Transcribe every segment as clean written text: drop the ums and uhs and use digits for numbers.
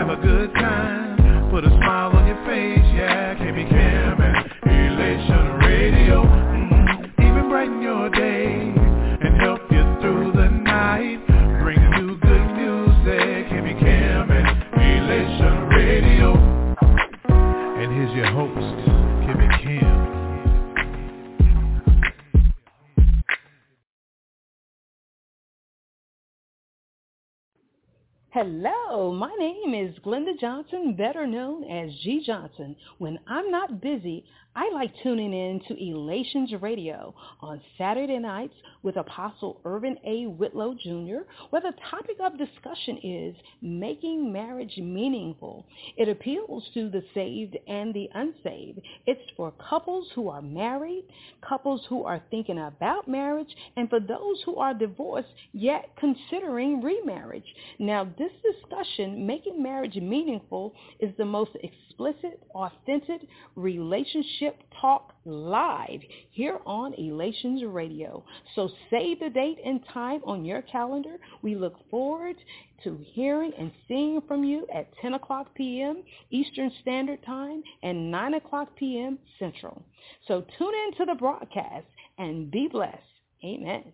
have a good time, put a smile on your face, yeah, KB Cam and Elation Radio. Even brighten your day and help you through the night. Bring you good music, KB Cam and Elation Radio. And here's your host, KB Cam. Hello, my name is Glenda Johnson, better known as G Johnson. When I'm not busy, I like tuning in to Elations Radio on Saturday nights with Apostle Irvin A. Whitlow Jr., where the topic of discussion is making marriage meaningful. It appeals to the saved and the unsaved. It's for couples who are married, couples who are thinking about marriage, and for those who are divorced yet considering remarriage. Now, this discussion, Making Marriage Meaningful, is the most explicit, authentic relationship talk live here on Elations Radio. So save the date and time on your calendar. We look forward to hearing and seeing from you at 10 o'clock p.m. Eastern Standard Time and 9 o'clock p.m. Central. So tune in to the broadcast and be blessed. Amen.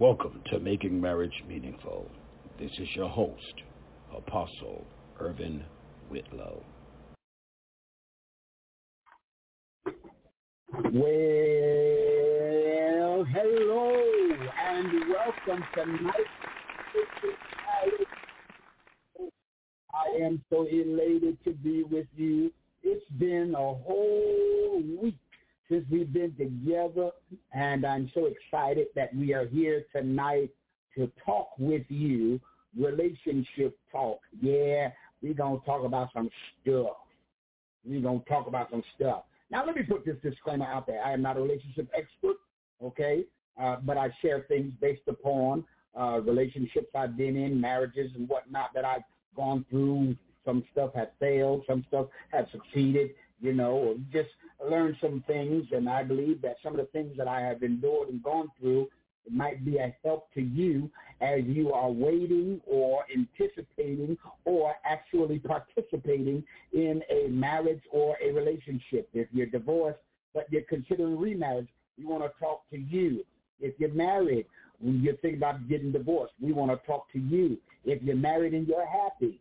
Welcome to Making Marriage Meaningful. This is your host, Apostle Irvin Whitlow. Well, hello and welcome tonight. I am so elated to be with you. It's been a whole week since we've been together, and I'm so excited that we are here tonight to talk with you, relationship talk. Yeah, we're going to talk about some stuff. Now, let me put this disclaimer out there. I am not a relationship expert, okay, but I share things based upon relationships I've been in, marriages and whatnot that I've gone through. Some stuff had failed, some stuff had succeeded, or just learned some things, and I believe that some of the things that I have endured and gone through might be a help to you as you are waiting or anticipating or actually participating in a marriage or a relationship. If you're divorced but you're considering remarriage, we want to talk to you. If you're married, when you think about getting divorced, we want to talk to you. If you're married and you're happy,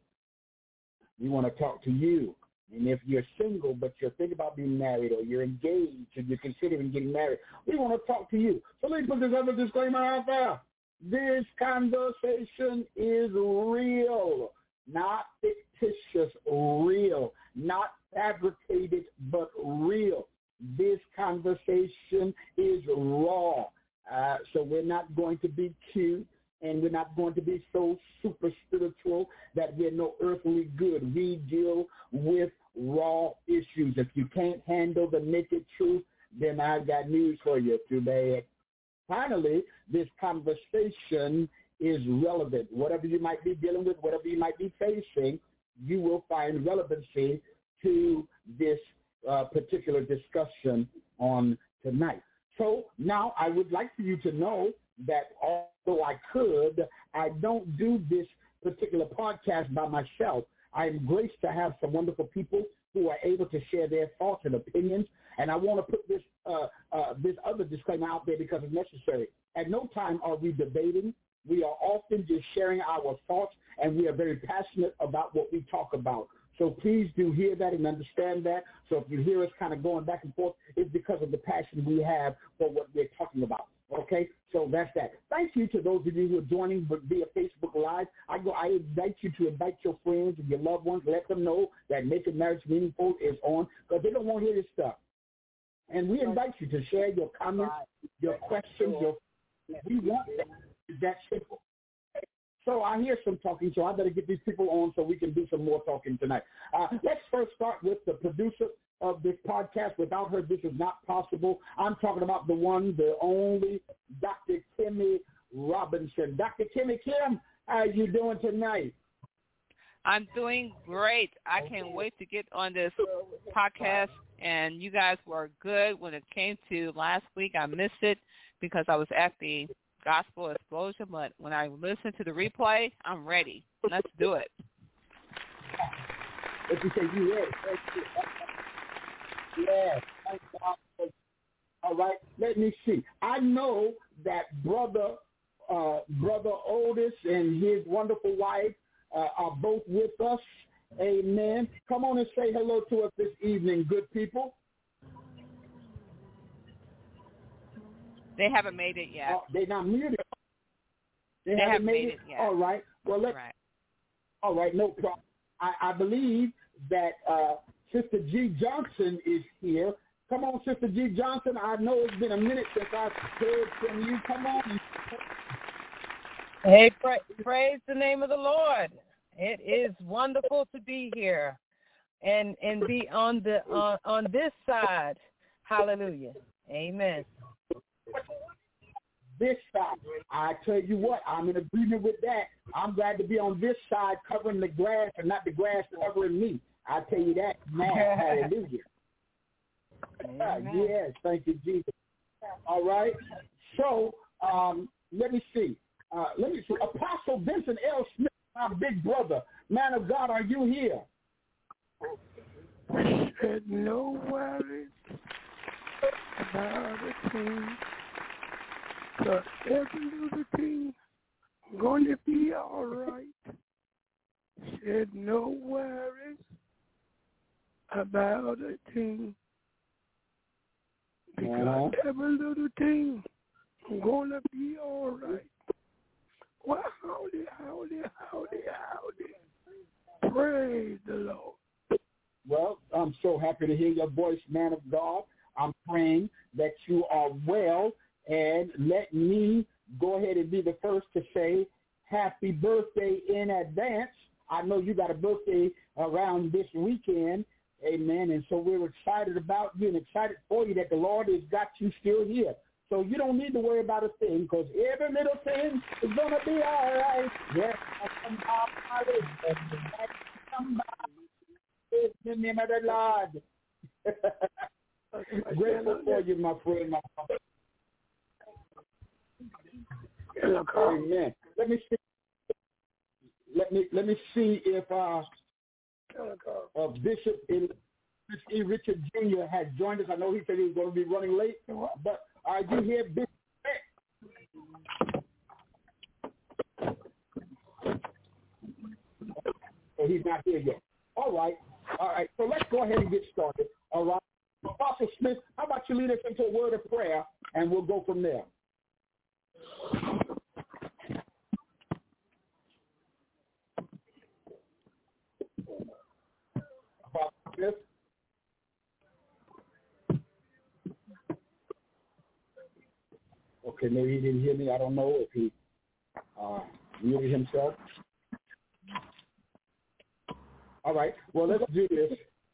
we want to talk to you. And if you're single but you're thinking about being married, or you're engaged and you're considering getting married, we want to talk to you. So let me put this other disclaimer out there. This conversation is real, not fictitious, real, not fabricated, but real. This conversation is raw. So we're not going to be cute, and we're not going to be so super spiritual that we're no earthly good. We deal with raw issues. If you can't handle the naked truth, then I've got news for you. Too bad. Finally, this conversation is relevant. Whatever you might be dealing with, whatever you might be facing, you will find relevancy to this particular discussion on tonight. So now I would like for you to know that although I don't do this particular podcast by myself. I am graced to have some wonderful people who are able to share their thoughts and opinions, and I want to put this other disclaimer out there because it's necessary. At no time are we debating. We are often just sharing our thoughts, and we are very passionate about what we talk about. So please do hear that and understand that. So if you hear us kind of going back and forth, it's because of the passion we have for what we're talking about. Okay, so that's that. Thank you to those of you who are joining via Facebook Live. I invite you to invite your friends and your loved ones. Let them know that Making Marriage Meaningful is on, because they don't want to hear this stuff. And we invite you to share your comments, your questions. We want that. It's that simple. So I hear some talking, so I better get these people on so we can do some more talking tonight. Let's first start with the producer of this podcast. Without her, this is not possible. I'm talking about the one, the only, Dr. Kimmy Robinson. Dr. Kimmy Kim, how are you doing tonight? I'm doing great. I can't wait to get on this podcast, and you guys were good when it came to last week. I missed it because I was at the Gospel Explosion, but when I listen to the replay, I'm ready. Let's do it. If you say you ready. Yes. All right. Let me see. I know that brother Otis and his wonderful wife are both with us. Amen. Come on and say hello to us this evening, good people. They haven't made it yet. They're not muted. They haven't made it yet. All right. Well, all right. No problem. I believe that Sister G. Johnson is here. Come on, Sister G. Johnson. I know it's been a minute since I've heard from you. Come on. Hey, praise the name of the Lord. It is wonderful to be here and be on this side. Hallelujah. Amen. This side, I tell you what, I'm in agreement with that. I'm glad to be on this side covering the grass and not the grass covering me. I tell you that, man. Hallelujah. Yes, thank you, Jesus. All right. So let me see. Apostle Vincent L. Smith, my big brother, man of God, are you here? Said no worries about a thing. So every little thing gonna be all right. Said no worries about a thing. Because every little thing gonna be all right. Well, howdy. Praise the Lord. Well, I'm so happy to hear your voice, man of God. I'm praying that you are well, and let me go ahead and be the first to say happy birthday in advance. I know you got a birthday around this weekend, amen, and so we're excited about you and excited for you that the Lord has got you still here. So you don't need to worry about a thing, because every little thing is going to be all right. Yes, somebody is the name of the Lord. Grateful for you, my friend, my brother. Amen. Let me see if Bishop E. Richard Jr. has joined us. I know he said he was going to be running late, but I do hear Bishop. So he's not here yet. All right. So let's go ahead and get started. All right. Apostle Smith, how about you lead us into a word of prayer, and we'll go from there. Apostle Smith. Okay, maybe he didn't hear me. I don't know if he muted himself. All right. Well, let's do this.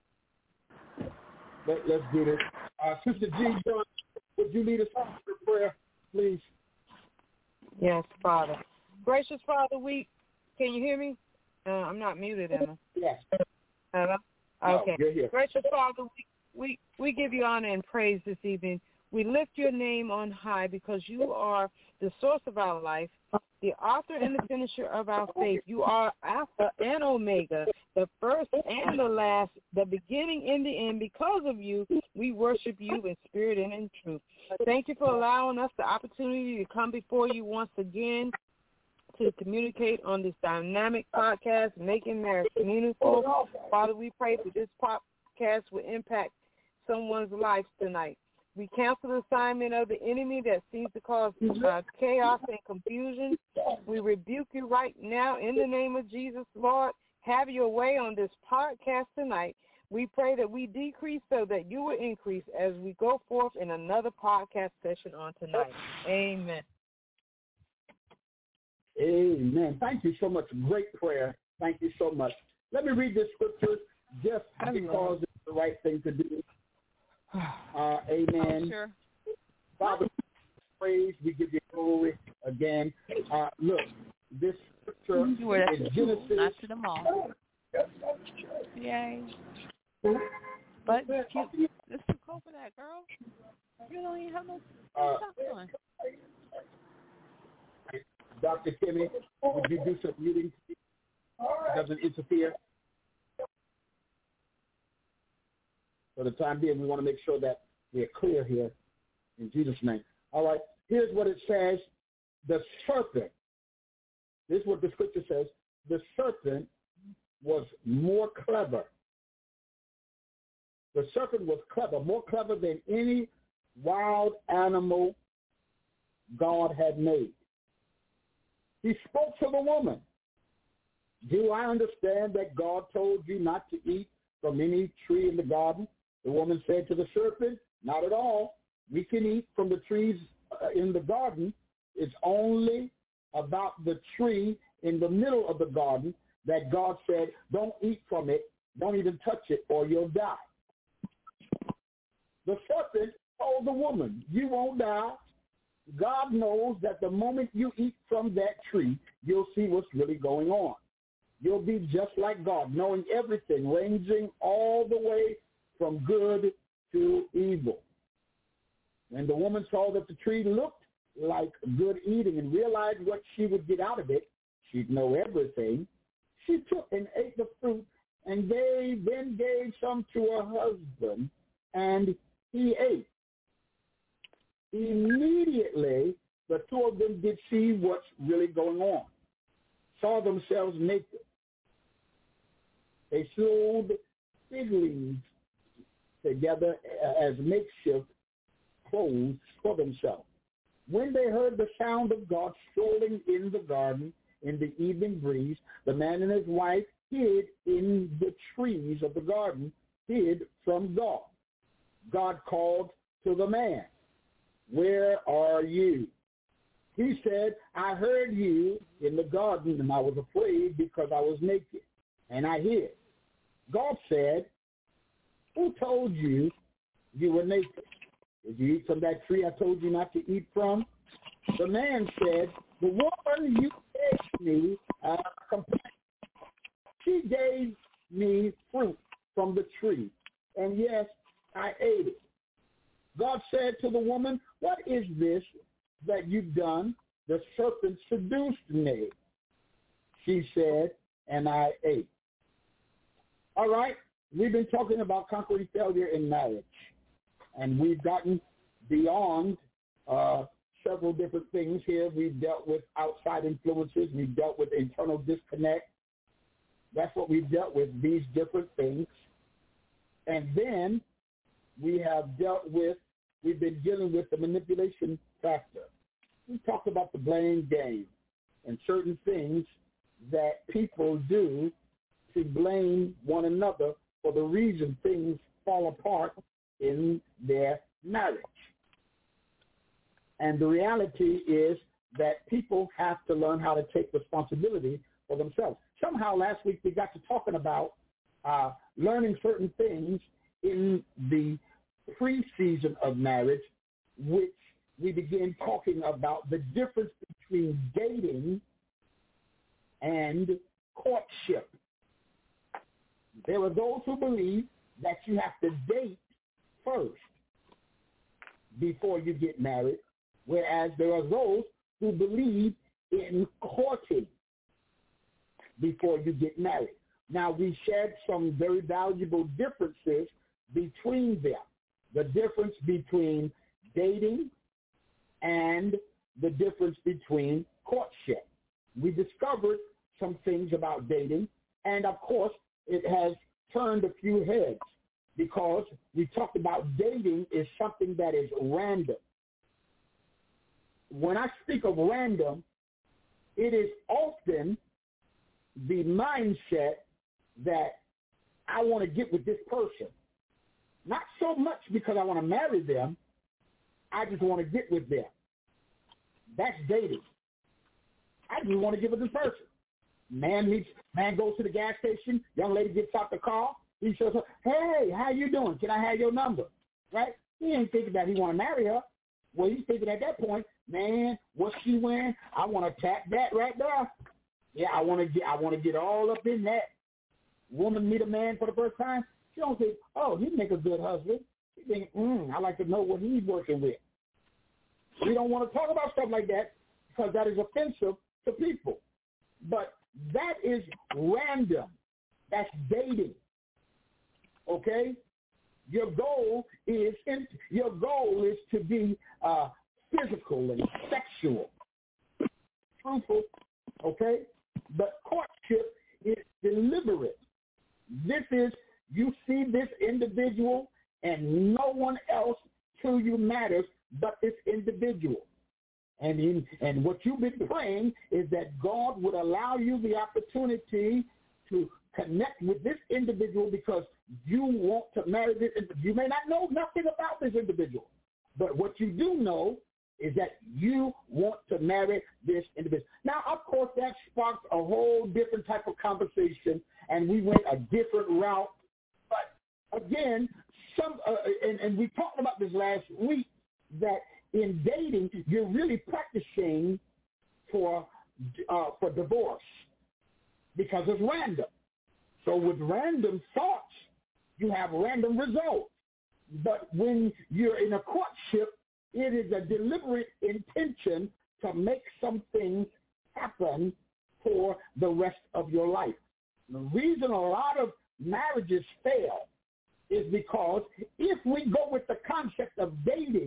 Let's do this. Sister G. John, would you lead us on in prayer, please? Yes, Father. Gracious Father, can you hear me? I'm not muted, Emma. Yes. Hello? Okay. No, you're here. Gracious Father, we give you honor and praise this evening. We lift your name on high because you are the source of our life, the author and the finisher of our faith. You are Alpha and Omega, the first and the last, the beginning and the end. Because of you, we worship you in spirit and in truth. Thank you for allowing us the opportunity to come before you once again to communicate on this dynamic podcast, Making Marriage Meaningful. Father, we pray that this podcast will impact someone's life tonight. We cancel the assignment of the enemy that seems to cause chaos and confusion. We rebuke you right now in the name of Jesus, Lord. Have your way on this podcast tonight. We pray that we decrease so that you will increase as we go forth in another podcast session on tonight. Amen. Amen. Thank you so much. Great prayer. Thank you so much. Let me read this scripture just because it's the right thing to do. Amen. Sure. Father, praise. We give you glory again. Look, this scripture is Genesis. Not to them all. Yay. But it's too cold for that, girl. You don't even have no stuff on. Dr. Kimmy, would you do some muting? Doesn't interfere. For the time being, we want to make sure that we're clear here in Jesus' name. All right, here's what it says. The serpent, this is what the scripture says, the serpent was more clever. The serpent was clever, more clever than any wild animal God had made. He spoke to the woman. Do I understand that God told you not to eat from any tree in the garden? The woman said to the serpent, not at all. We can eat from the trees in the garden. It's only about the tree in the middle of the garden that God said, don't eat from it, don't even touch it, or you'll die. The serpent told the woman, you won't die. God knows that the moment you eat from that tree, you'll see what's really going on. You'll be just like God, knowing everything, ranging all the way from good to evil. When the woman saw that the tree looked like good eating and realized what she would get out of it, she'd know everything, she took and ate the fruit and then gave some to her husband, and he ate. Immediately, the two of them did see what's really going on, saw themselves naked. They sewed fig leaves together as makeshift clothes for themselves. When they heard the sound of God strolling in the garden in the evening breeze, the man and his wife hid in the trees of the garden, hid from God. God called to the man, "Where are you?" He said, "I heard you in the garden, and I was afraid because I was naked, and I hid." God said, "Who told you you were naked? Did you eat from that tree I told you not to eat from?" The man said, "The woman you gave me, she gave me fruit from the tree, and yes, I ate it." God said to the woman, "What is this that you've done? The serpent seduced me." She said, "And I ate." All right, we've been talking about conquering failure in marriage, and we've gotten beyond several different things here. We've dealt with outside influences. We've dealt with internal disconnect. That's what we've dealt with, these different things. And then we've been dealing with the manipulation factor. We talked about the blame game and certain things that people do to blame one another for the reason things fall apart in their marriage. And the reality is that people have to learn how to take responsibility for themselves. Somehow last week we got to talking about learning certain things in the pre-season of marriage, which we began talking about the difference between dating and courtship. There are those who believe that you have to date first before you get married, whereas there are those who believe in courting before you get married. Now, we shared some very valuable differences between them. The difference between dating and the difference between courtship. We discovered some things about dating, and of course, it has turned a few heads because we talked about dating is something that is random. When I speak of random, it is often the mindset that I want to get with this person. Not so much because I want to marry them, I just want to get with them. That's dating. I just want to get with this person. Man goes to the gas station, young lady gets out the car, he says, "Hey, how you doing? Can I have your number?" Right? He ain't thinking that he want to marry her. Well, he's thinking at that point, man, what's she wearing? I want to tap that right there. Yeah, I want to get all up in that. Woman meet a man for the first time, she don't think, oh, he'd make a good husband. She think, I like to know what he's working with. We don't want to talk about stuff like that because that is offensive to people. But that is random. That's dating. Okay? Your goal is to be physical and sexual, truthful. Okay? But courtship is deliberate. This is, you see this individual and no one else to you matters but this individual. And what you've been praying is that God would allow you the opportunity to connect with this individual because you want to marry this individual. You may not know nothing about this individual, but what you do know is that you want to marry this individual. Now, of course, that sparked a whole different type of conversation, and we went a different route. But again, and we talked about this last week, that in dating, you're really practicing for divorce because it's random. So with random thoughts, you have random results. But when you're in a courtship, it is a deliberate intention to make some things happen for the rest of your life. The reason a lot of marriages fail is because if we go with the concept of dating,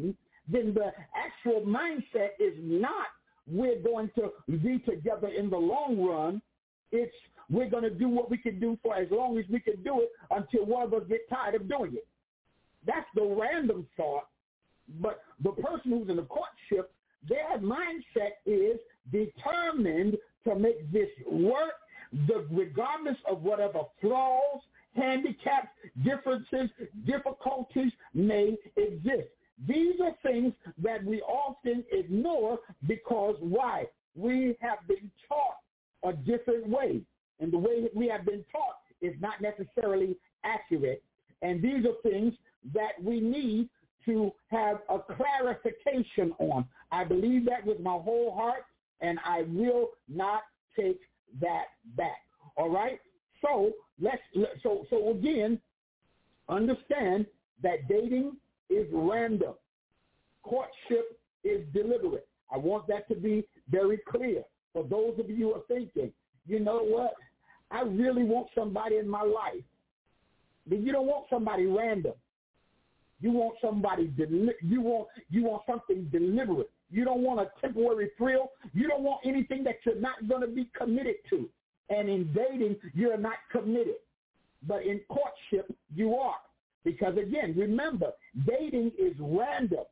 then the actual mindset is not we're going to be together in the long run. It's we're going to do what we can do for as long as we can do it until one of us get tired of doing it. That's the random thought. But the person who's in the courtship, their mindset is determined to make this work, regardless of whatever flaws, handicaps, differences, difficulties may exist. These are things that we often ignore because why? We have been taught a different way. And the way that we have been taught is not necessarily accurate. And these are things that we need to have a clarification on. I believe that with my whole heart, and I will not take that back. All right? So so again, understand that dating is random. Courtship is deliberate. I want that to be very clear. For those of you who are thinking, you know what? I really want somebody in my life. But you don't want somebody random. You want somebody you want something deliberate. You don't want a temporary thrill. You don't want anything that you're not going to be committed to. And in dating, you're not committed. But in courtship, you are. Because again, remember, dating is random.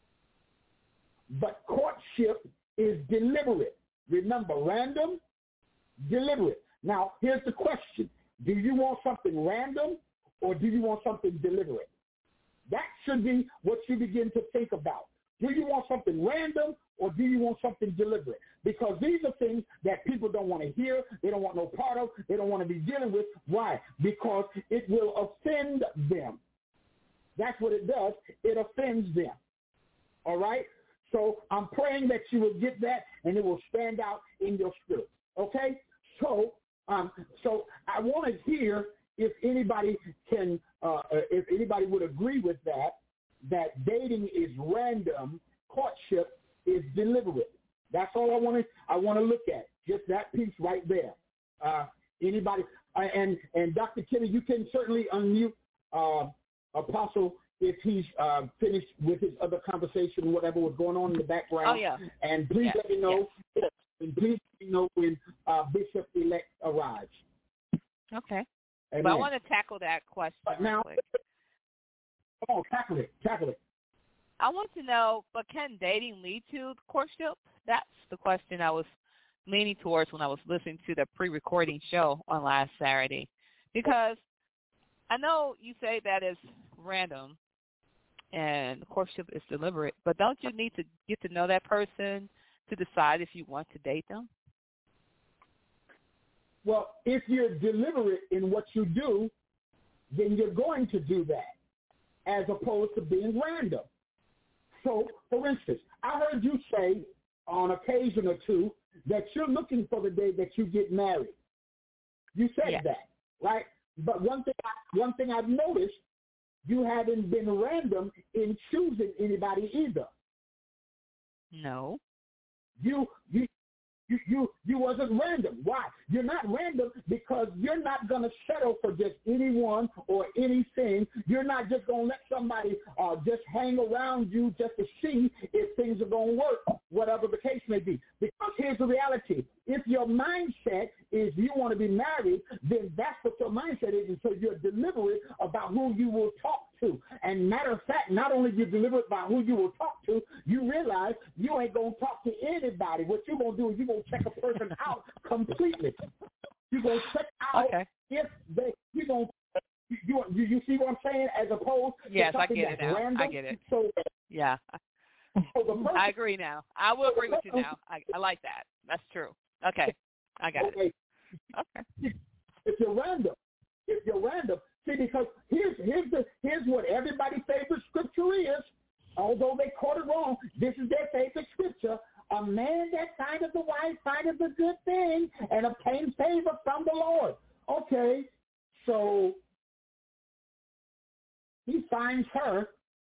But courtship is deliberate. Remember, random, deliberate. Now, here's the question. Do you want something random or do you want something deliberate? That should be what you begin to think about. Do you want something random or do you want something deliberate? Because these are things that people don't want to hear. They don't want no part of. They don't want to be dealing with. Why? Because it will offend them. That's what it does. It offends them. All right? So I'm praying that you will get that and it will stand out in your spirit. Okay? So I want to hear if anybody can, if anybody would agree with that dating is random, courtship is deliberate. That's all I want to look at. Just that piece right there. Anybody? And Dr. Kenny, you can certainly unmute Apostle if he's finished with his other conversation, whatever was going on in the background. Oh, yeah. And please let me know. Yes. And please let me know when Bishop-elect arrives. Okay. Amen. But I want to tackle that question real quick. Come on, tackle it. I want to know, but can dating lead to courtship? That's the question I was leaning towards when I was listening to the pre-recording show on last Saturday. Because I know you say that is random and courtship is deliberate, but don't you need to get to know that person to decide if you want to date them? Well, if you're deliberate in what you do, then you're going to do that as opposed to being random. So, for instance, I heard you say on occasion or two that you're looking for the day that you get married. You said that, right? But one thing I've noticed, you haven't been random in choosing anybody either. No. You wasn't random. Why? You're not random because you're not going to settle for just anyone or anything. You're not just going to let somebody just hang around you just to see if things are going to work, whatever the case may be. Because here's the reality. If your mindset is you want to be married, then that's what your mindset is. And so you're deliberate about who you will talk to. And matter of fact, not only you're deliberate about who you will talk to, you realize you ain't going to talk to anybody. What you're going to do is you're going to check a person out completely. You're going to check out if they, you're going to, you see what I'm saying? As opposed to something that's random. I get it. So, yeah. So I agree now. I will agree with you now. I like that. That's true. Okay. I got it. Okay. If you're random, see, because here's what everybody's favorite scripture is. Although they quote it wrong, this is their favorite scripture. A man that findeth a wife findeth a good thing and obtains favor from the Lord. Okay, so he finds her,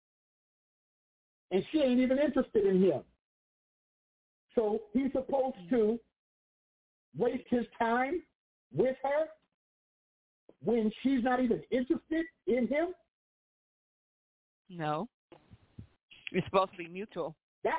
and she ain't even interested in him. So he's supposed to waste his time with her when she's not even interested in him? No. It's supposed to be mutual.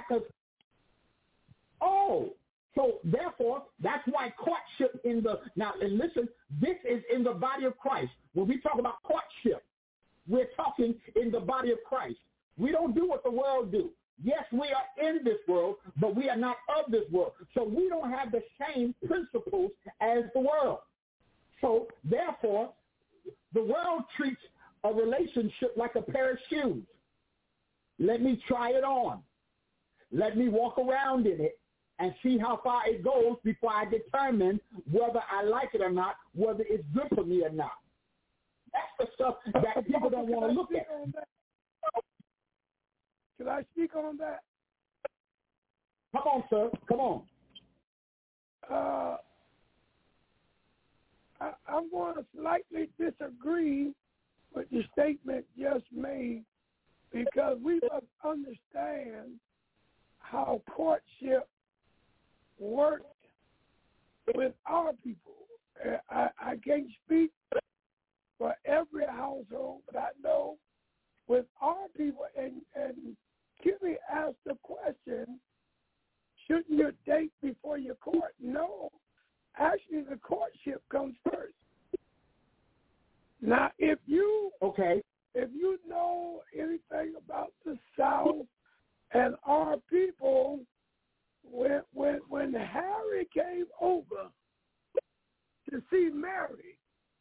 So therefore, that's why courtship and listen, this is in the body of Christ. When we talk about courtship, we're talking in the body of Christ. We don't do what the world do. Yes, we are in this world, but we are not of this world. So we don't have the same principles as the world. So therefore, the world treats a relationship like a pair of shoes. Let me try it on. Let me walk around in it and see how far it goes before I determine whether I like it or not, whether it's good for me or not. That's the stuff that people don't want to look at. Can I speak on that? Come on, sir. Come on. I'm going to slightly disagree with the statement just made, because we must understand how courtship worked with our people. I can't speak for every household, but I know with our people, and Kimmy asked the question, shouldn't you date before you court? No. Actually, the courtship comes first. Now, if you know anything about the South and our people, when Harry came over to see Mary,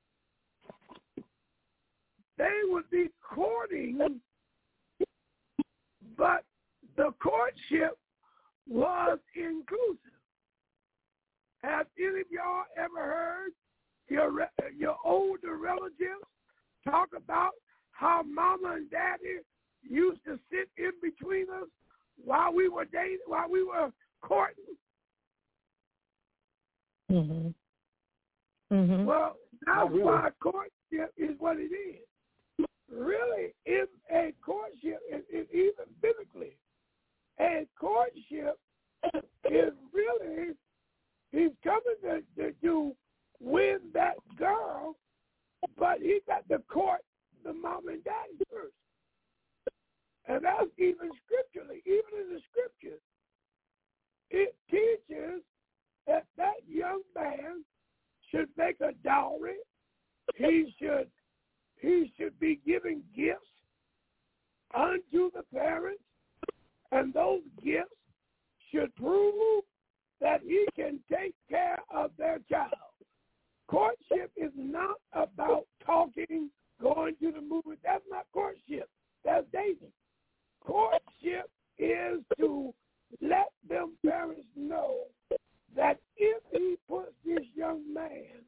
they would be courting, but the courtship was inclusive. Have any of y'all ever heard your older relatives talk about how Mama and Daddy used to sit in between us while we were dating, while we were courting? Mm-hmm. Mm-hmm. Well, that's why courtship is what it is. Really, in a courtship, even biblically, a courtship is really, he's coming to win that girl, but he got to court the mom and daddy first. And that's even scripturally, even in the scriptures, it teaches that young man should make a dowry. He should be giving gifts unto the parents, and those gifts should prove that he can take care of their child. Courtship is not about talking, going to the movies. That's not courtship. That's dating. Courtship is to let them parents know that if he puts this young man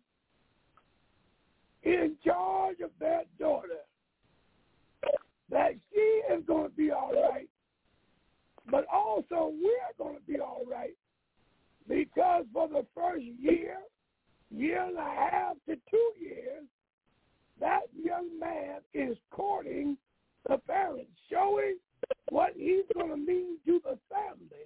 in charge of their daughter, that she is going to be all right, but also we're going to be all right, because for the first year and a half to 2 years, that young man is courting the parents, showing what he's going to mean to the family.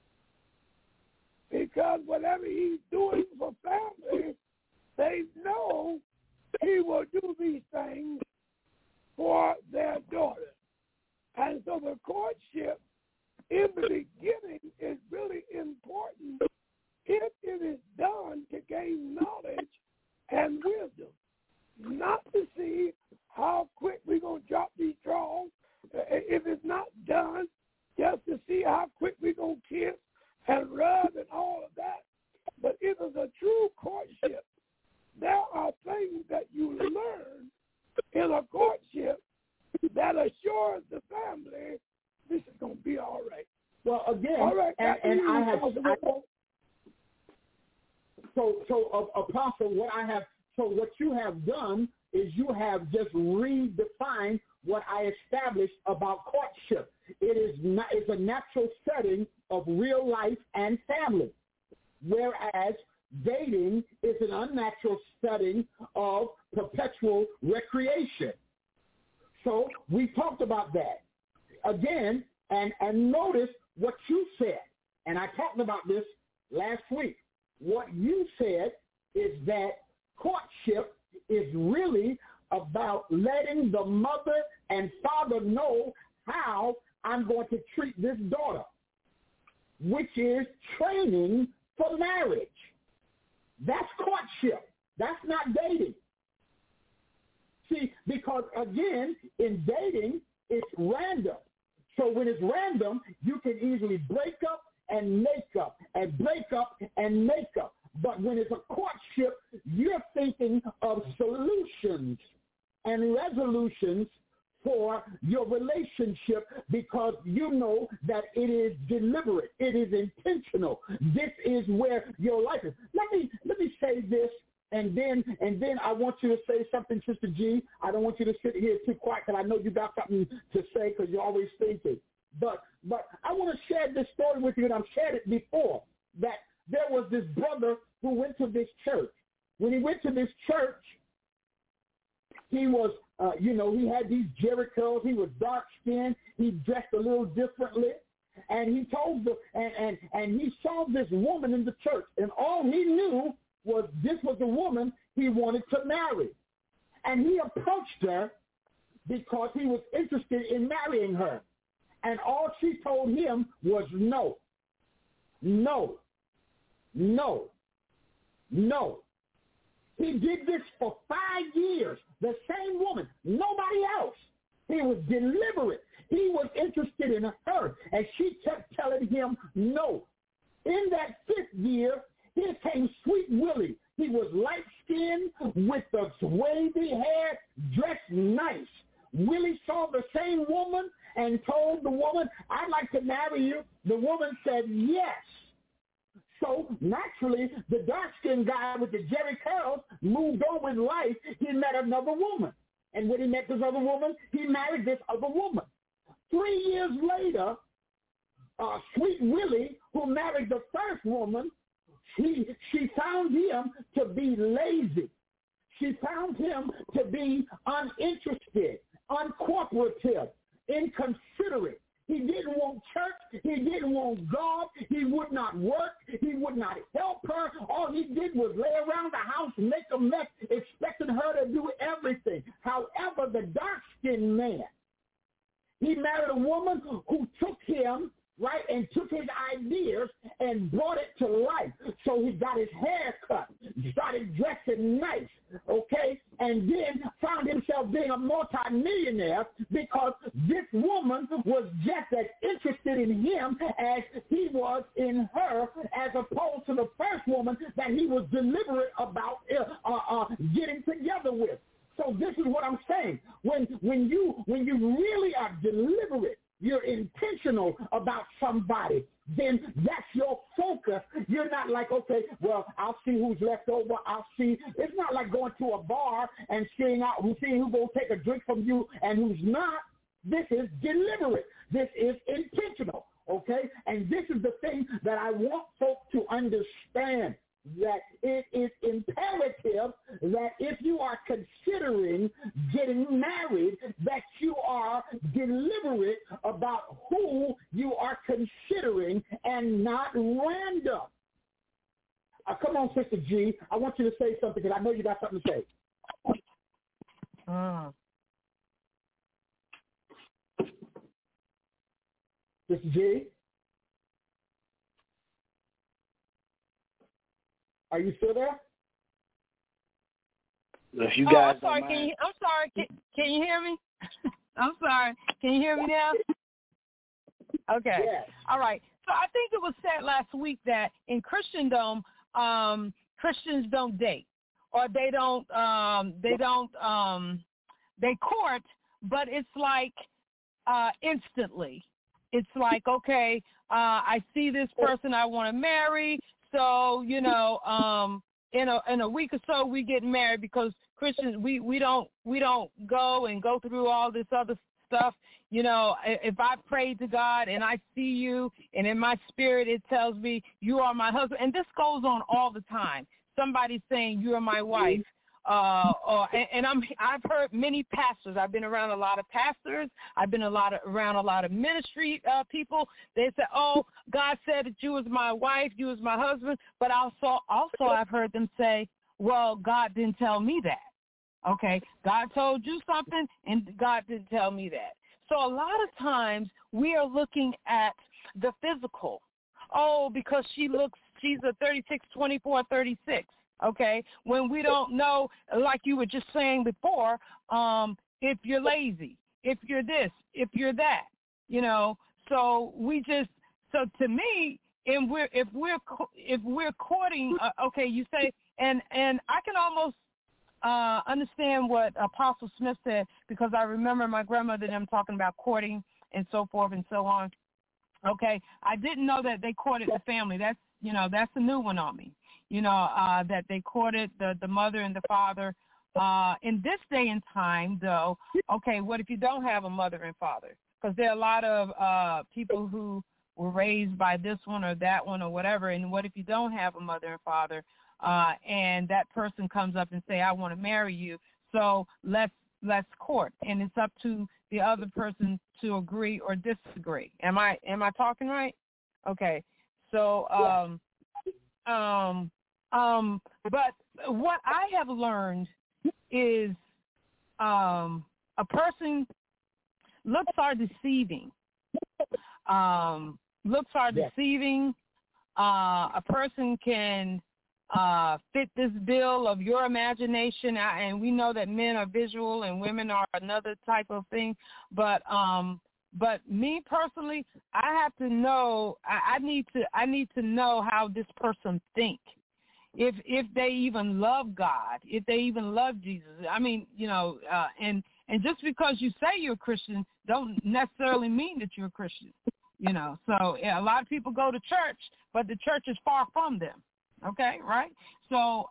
Because whatever he's doing for family, they know he will do these things for their daughter. And so the courtship in the beginning is really important if it is done to gain knowledge and wisdom, not to see how quick we're going to drop these draws. If it's not done just to see how quick we're going to kiss and rub and all of that. But if it's a true courtship, there are things that you learn in a courtship that assures the family this is going to be all right. Well, again, all right, and I have so Apostle, what you have done is you have just redefined what I established about courtship. It's a natural setting of real life and family, whereas dating is an unnatural setting of perpetual recreation. So we talked about that. Again, and notice what you said, and I talked about this last week. What you said is that courtship is really about letting the mother and father know how I'm going to is training for marriage. That's courtship. That's not dating. See, because again, in dating, it's random. So when it's random, you can easily break up and make up and break up and make up. But when it's a courtship, you're thinking of solutions and resolutions for your relationship because you know that it is deliberate. It is intentional. This is where your life is. Let me say this, and then I want you to say something, Sister G. I don't want you to sit here too quiet because I know you got something to say because you're always thinking. But I want to share this story with you, and I've shared it before, that there was this brother who went to this church. When he went to this church, he was, he had these Jerry curls. He was dark-skinned. He dressed a little differently. And he told and he saw this woman in the church. And all he knew was this was the woman he wanted to marry. And he approached her because he was interested in marrying her. And all she told him was no, no, no, no. He did this for 5 years. The same woman, nobody else. He was deliberate. He was interested in her, and she kept telling him no. In that 5th year, here came Sweet Willie. He was light-skinned with the wavy hair, dressed nice. Willie saw the same woman and told the woman, I'd like to marry you. The woman said yes. So naturally, the dark-skinned guy with the Jerry curls moved on in life. He met another woman. And when he met this other woman, he married this other woman. 3 years later, Sweet Willie, who married the first woman, she found him to be lazy. She found him to be uninterested, uncooperative, inconsiderate. He didn't want church. He didn't want God. He would not work. He would not help her. All he did was lay around the house, make a mess, expecting her to do everything. However, the dark-skinned man, he married a woman who took him, right, and took his ideas and brought it to life. So he got his hair cut, started dressing nice, okay, and then found himself being a multimillionaire because this woman was just as interested in him as he was in her, as opposed to the first woman that he was deliberate about getting together with. So this is what I'm saying. When you really are deliberate, you're intentional about somebody, then that's your focus. You're not like, okay, well, I'll see who's left over. I'll see. It's not like going to a bar and seeing who's going to take a drink from you and who's not. This is deliberate. This is intentional, okay? And this is the thing that I want folks to understand, that it is imperative that if you are considering getting married, that you are deliberate about who you are considering and not random. Come on, Sister G. I want you to say something because I know you got something to say. Sister G? Are you still there? If you guys I'm sorry. Can you hear me? I'm sorry. Can you hear me now? Okay. Yes. All right. So I think it was said last week that in Christendom, Christians don't date, or they court, but it's like instantly. It's like, okay, I see this person I want to marry. So, in a week or so we get married because Christians, we don't go through all this other stuff. If I pray to God and I see you and in my spirit it tells me you are my husband, and this goes on all the time. Somebody's saying you are my wife. I've heard many pastors. I've been around a lot of pastors. I've been around a lot of ministry people. They say, "Oh, God said that you was my wife, you was my husband." But also I've heard them say, "Well, God didn't tell me that." Okay, God told you something, and God didn't tell me that. So a lot of times we are looking at the physical. oh, because she's a 36, 24, 36. Okay, when we don't know, like you were just saying before, if you're lazy, if you're this, if you're that, So to me, if we're courting, okay, you say, and I can almost understand what Apostle Smith said, because I remember my grandmother and them talking about courting and so forth and so on. Okay, I didn't know that they courted the family. That's a new one on me. That they courted the mother and the father. In this day and time, though, okay, what if you don't have a mother and father? Because there are a lot of people who were raised by this one or that one or whatever, and what if you don't have a mother and father, and that person comes up and say, I want to marry you, so let's court, and it's up to the other person to agree or disagree. Am I talking right? Okay, so but what I have learned is a person, looks are deceiving. Looks are deceiving. A person can fit this bill of your imagination, and we know that men are visual and women are another type of thing. But me personally, I have to know. I need to know how this person thinks. If they even love God, if they even love Jesus. I mean, and just because you say you're a Christian don't necessarily mean that you're a Christian. So a lot of people go to church, but the church is far from them. Okay, right? So,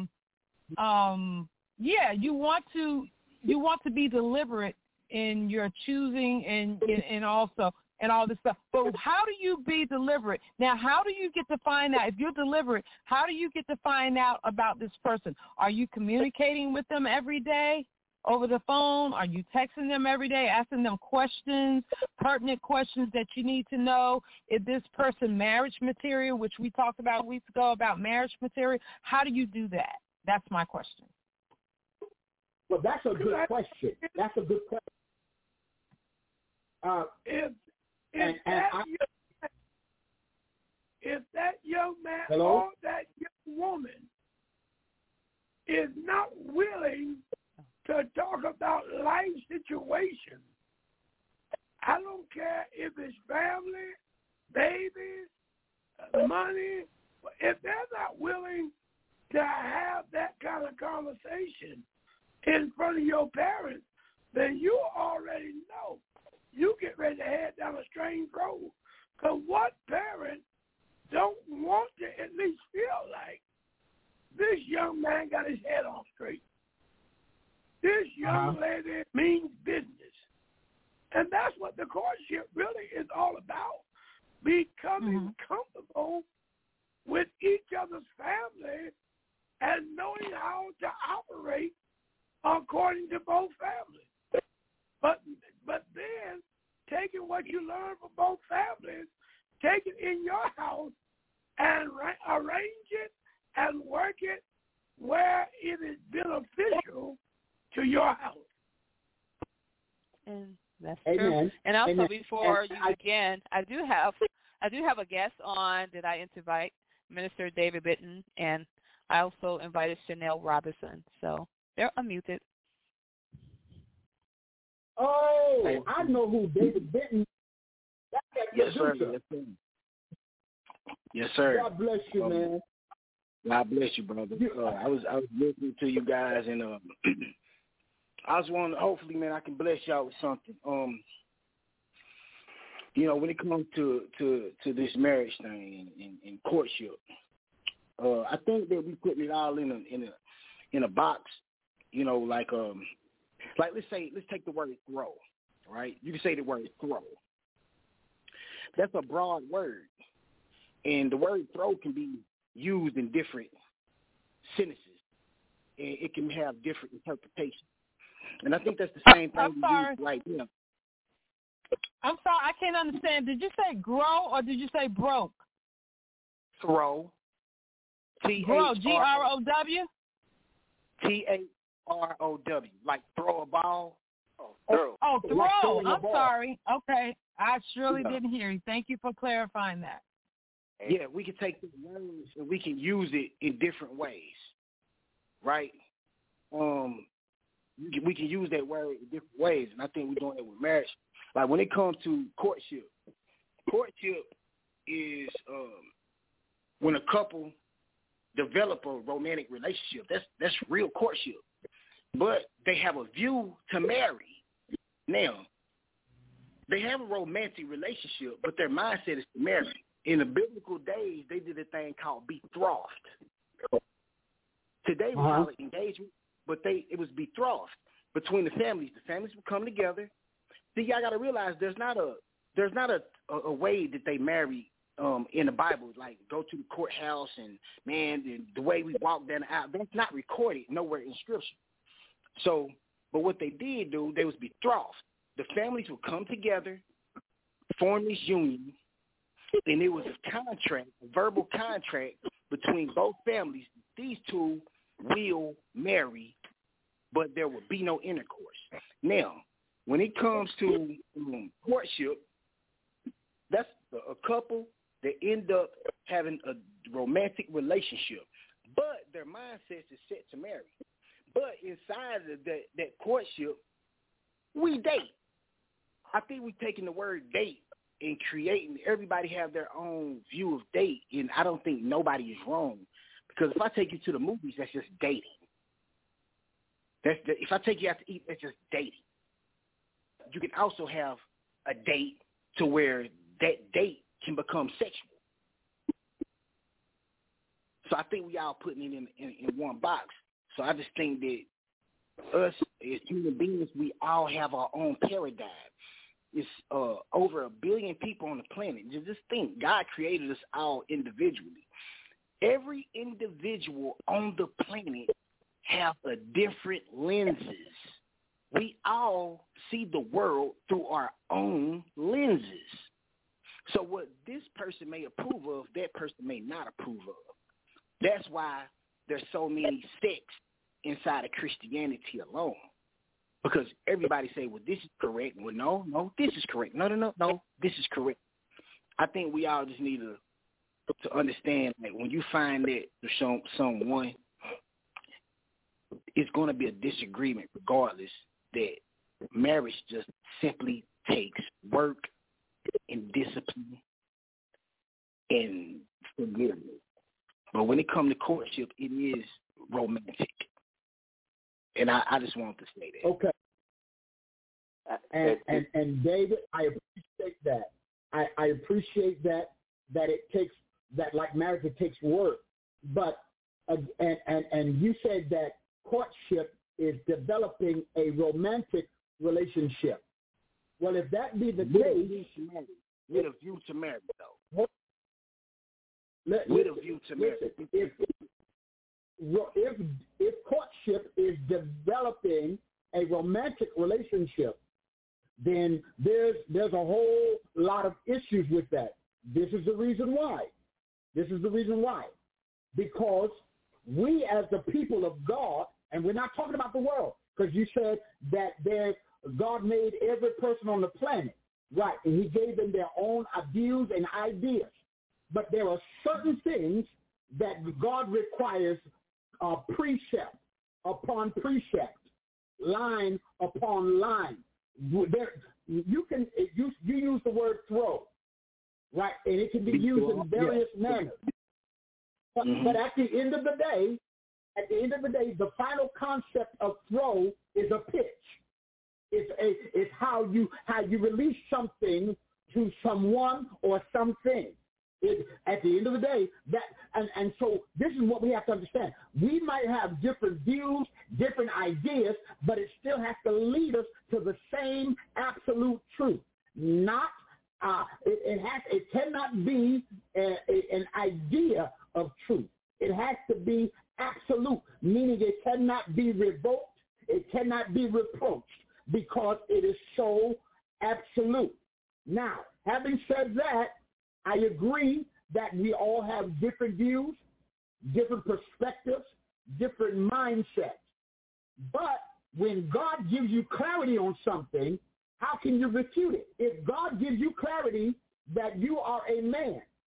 you want to be deliberate in your choosing and also and all this stuff. But how do you be deliberate? Now, how do you get to find out, if you're deliberate, how do you get to find out about this person? Are you communicating with them every day over the phone? Are you texting them every day, asking them questions, pertinent questions that you need to know? Is this person marriage material, which we talked about weeks ago about marriage material? How do you do that? That's my question. Well, that's a good question. That's a good question. If that young man Hello? or that young woman is not willing to talk about life situations, I don't care if it's family, babies, money, if they're not willing to have that kind of conversation in front of your parents, then you already know you get ready to head down a strange road. Because what parent don't want to at least feel like this young man got his head on straight? This young lady means business. And that's what the courtship really is all about, becoming comfortable with each other's family and knowing how to operate according to both families. But then taking what you learn from both families, take it in your house and arrange it and work it where it is beneficial to your house. And that's Amen. true. And also, Amen. before you begin, I do have a guest on that I invite, Minister David Bitton, and I also invited Chanel Robinson. So they're unmuted. Oh, I know who David Benton. That's that Yes, sir. producer. Yes, sir. God bless you, man. God bless you, brother. I was listening to you guys, and I was wondering, hopefully, man, I can bless y'all with something. When it comes to this marriage thing and courtship, I think that we putting it all in a box. Like let's take the word throw, right? You can say the word throw. That's a broad word, and the word throw can be used in different sentences, and it can have different interpretations. And I think that's the same thing we use right now. I'm sorry, I can't understand. Did you say grow or did you say broke? Throw. Grow, G-R-O-W? T-A-R-O-W, like throw a ball. Throw. Like I'm sorry. Okay. I surely didn't hear you. Thank you for clarifying that. Yeah, we can take the words and we can use it in different ways, right? We can use that word in different ways, and I think we're doing it with marriage. Like when it comes to courtship is when a couple develop a romantic relationship. That's real courtship. But they have a view to marry. Now, they have a romantic relationship, but their mindset is to marry. In the biblical days, they did a thing called betrothed. Today we call it engagement, but it was betrothed between the families. The families would come together. See, y'all got to realize there's not a way that they marry in the Bible, like go to the courthouse and the way we walk down the aisle. That's not recorded nowhere in Scripture. So, but what they did do, they was betrothed. The families would come together, form this union, and it was a contract, a verbal contract between both families. These two will marry, but there will be no intercourse. Now, when it comes to courtship, that's a couple that end up having a romantic relationship, but their mindset is set to marry. But inside of that courtship, we date. I think we're taking the word date and creating, everybody have their own view of date, and I don't think nobody is wrong. Because if I take you to the movies, that's just dating. If I take you out to eat, that's just dating. You can also have a date to where that date can become sexual. So I think we all putting it in one box. So I just think that us as human beings, we all have our own paradigm. It's over 1 billion people on the planet. Just think, God created us all individually. Every individual on the planet have a different lenses. We all see the world through our own lenses. So what this person may approve of, that person may not approve of. That's why there's so many sects inside of Christianity alone. Because everybody say, well, this is correct. Well, no, this is correct. No, this is correct. I think we all just need to understand that when you find that someone, it's going to be a disagreement regardless, that marriage just simply takes work and discipline and forgiveness. But when it comes to courtship, it is romantic. And I just wanted to say that. Okay. And David, I appreciate that. I appreciate that it takes, that like marriage, it takes work. But, and you said that courtship is developing a romantic relationship. Well, if that be the case, with a view to marriage, though. With a view to marriage. If courtship is developing a romantic relationship, then there's a whole lot of issues with that. This is the reason why. Because we as the people of God, and we're not talking about the world, because you said that God made every person on the planet, right, and he gave them their own views and ideas. But there are certain things that God requires precept upon precept, line upon line. You use the word throw, right, and it can be used in various manners. But at the end of the day, the final concept of throw is a pitch. It's how you release something to someone or something. At the end of the day, and so this is what we have to understand. We might have different views, different ideas, but it still has to lead us to the same absolute truth. Not it cannot be an idea of truth. It has to be absolute, meaning it cannot be revoked, it cannot be reproached, because it is so absolute. Now, having said that, I agree that we all have different views, different perspectives, different mindsets. But when God gives you clarity on something, how can you refute it? If God gives you clarity that you are a man,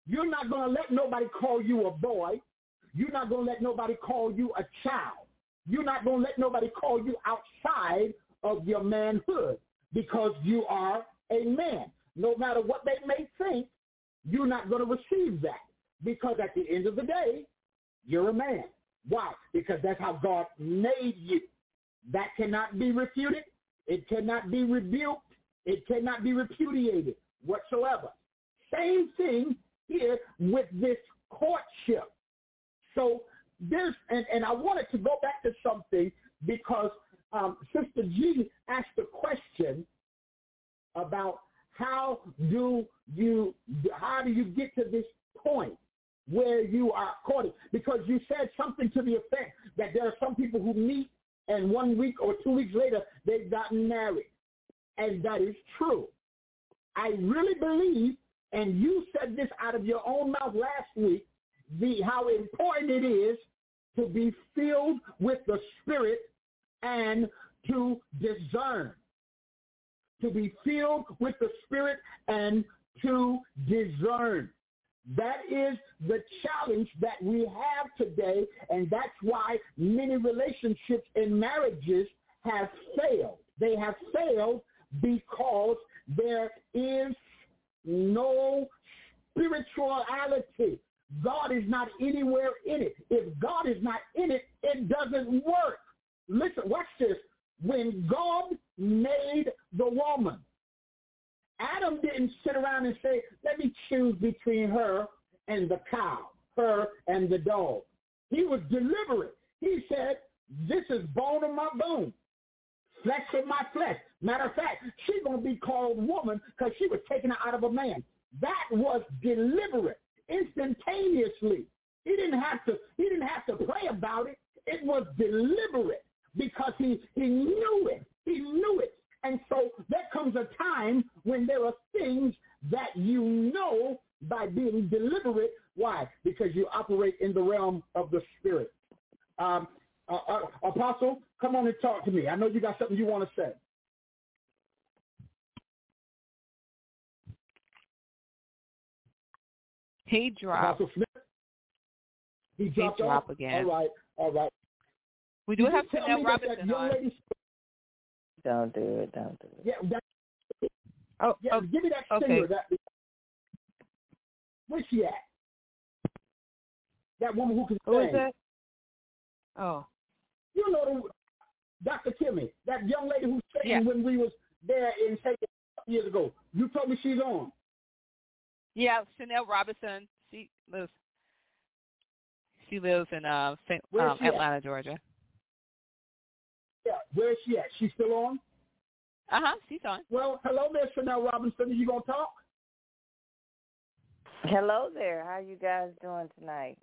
You're not going to let nobody call you a boy. You're not going to let nobody call you a child. You're not going to let nobody call you outside of your manhood because you are a man. No matter what they may think, you're not going to receive that because at the end of the day, you're a man. Why? Because that's how God made you. That cannot be refuted. It cannot be rebuked. It cannot be repudiated whatsoever. Same thing here with this courtship. So there's, and I wanted to go back to something because Sister G asked a question about how do you get to this point where you are courting? Because you said something to the effect that there are some people who meet and 1 week or 2 weeks later they've gotten married. And that is true. I really believe, and you said this out of your own mouth last week, how important it is to be filled with the Spirit and to discern. To be filled with the Spirit and to discern. That is the challenge that we have today, and that's why many relationships and marriages have failed. They have failed because there is no spirituality. God is not anywhere in it. If God is not in it, it doesn't work. Listen, watch this. When God made the woman, Adam didn't sit around and say, let me choose between her and the cow, her and the dog. He was deliberate. He said, this is bone of my bone, flesh of my flesh. Matter of fact, she's going to be called woman because she was taken out of a man. That was deliberate, instantaneously. He didn't have to pray about it. It was deliberate because he knew it. He knew it. And so there comes a time when there are things that you know by being deliberate. Why? Because you operate in the realm of the Spirit. Apostle, come on and talk to me. I know you got something you want to say. He dropped. Apostle Smith? He dropped again. All right. We do have Chanel Robinson on. Don't do it. Yeah, give me that singer. Okay. Where's she at? That woman who can sing. Who is that? Oh. You know Dr. Kimmy, that young lady who sang when we was there in St. years ago. You told me she's on. Yeah, Chanel Robinson. She lives in Atlanta, Georgia. Yeah, where is she at? She's still on? She's on. Well, hello there, Chanel Robinson. Are you going to talk? Hello there. How you guys doing tonight?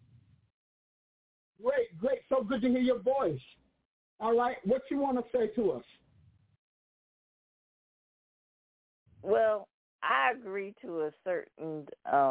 Great. So good to hear your voice. All right. What you want to say to us? Well, I agree to a certain,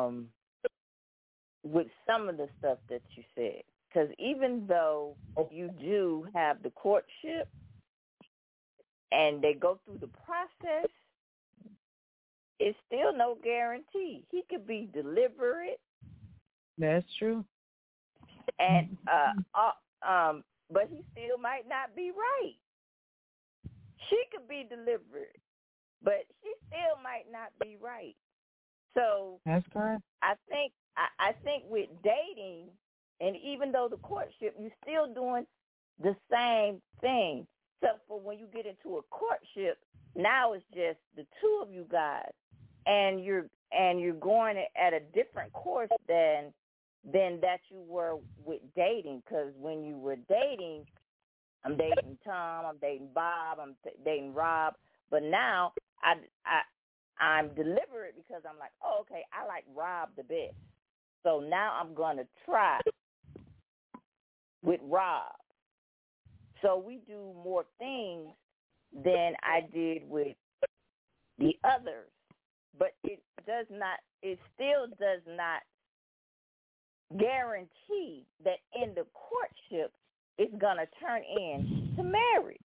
with some of the stuff that you said. Because even though you do have the courtship and they go through the process, it's still no guarantee. He could be deliberate. That's true. And but he still might not be right. She could be deliberate, but she still might not be right. So that's correct. I think with dating, and even though the courtship, you're still doing the same thing. Except for when you get into a courtship, now it's just the two of you guys, and you're going at a different course than that you were with dating. Because when you were dating, I'm dating Tom, I'm dating Bob, I'm dating Rob, but now I'm deliberate because I'm like, oh, okay, I like Rob the best. So now I'm going to try with Rob. So we do more things than I did with the others. But it still does not guarantee that in the courtship it's going to turn into marriage.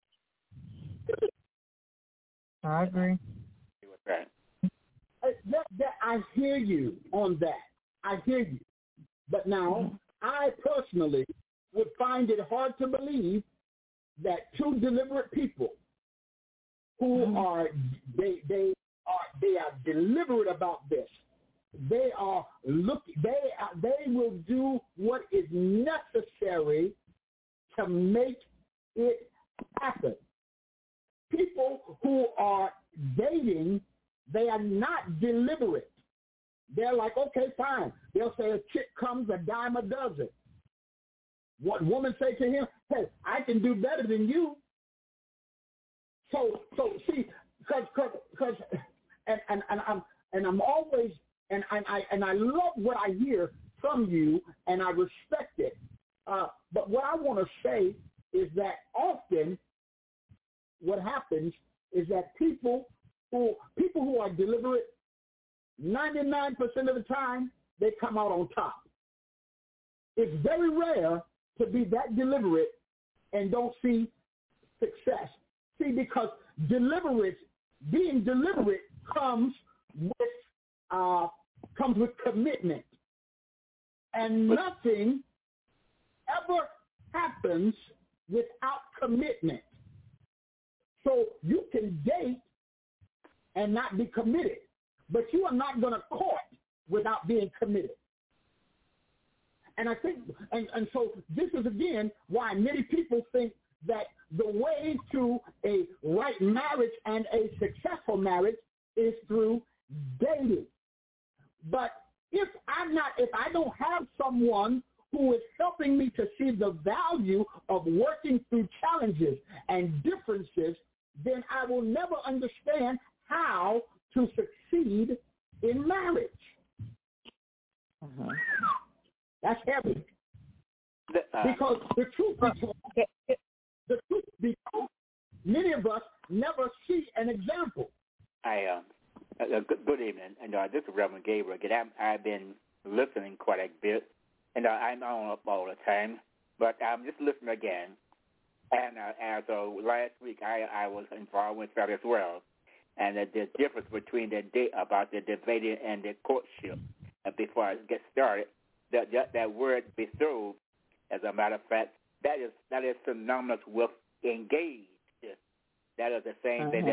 I agree. I hear you on that. I hear you. But now, I personally would find it hard to believe that two deliberate people who are they are deliberate about this. They are they will do what is necessary to make it happen. People who are dating, they are not deliberate. They're like, okay, fine. They'll say a chick comes a dime a dozen. What woman say to him? Hey, I can do better than you. So see, because I'm always and I love what I hear from you, and I respect it. But what I want to say is that often what happens is that people who are deliberate, 99% of the time, they come out on top. It's very rare to be that deliberate and don't see success. See, because being deliberate comes with commitment. And nothing ever happens without commitment. So you can date and not be committed, but you are not going to court without being committed. And I think, and so this is again why many people think that the way to a right marriage and a successful marriage is through dating. But if I don't have someone who is helping me to see the value of working through challenges and differences, then I will never understand how to succeed in marriage. That's heavy. Because the truth be told, many of us never see an example. Good evening. And this is Reverend Gabriel. I've been listening quite a bit, and I'm on up all the time, but I'm just listening again. And as last week, I was involved with that as well, and the difference between about the debating and the courtship. Before I get started, that word betrothed, as a matter of fact, that is synonymous with engaged. That is the same thing.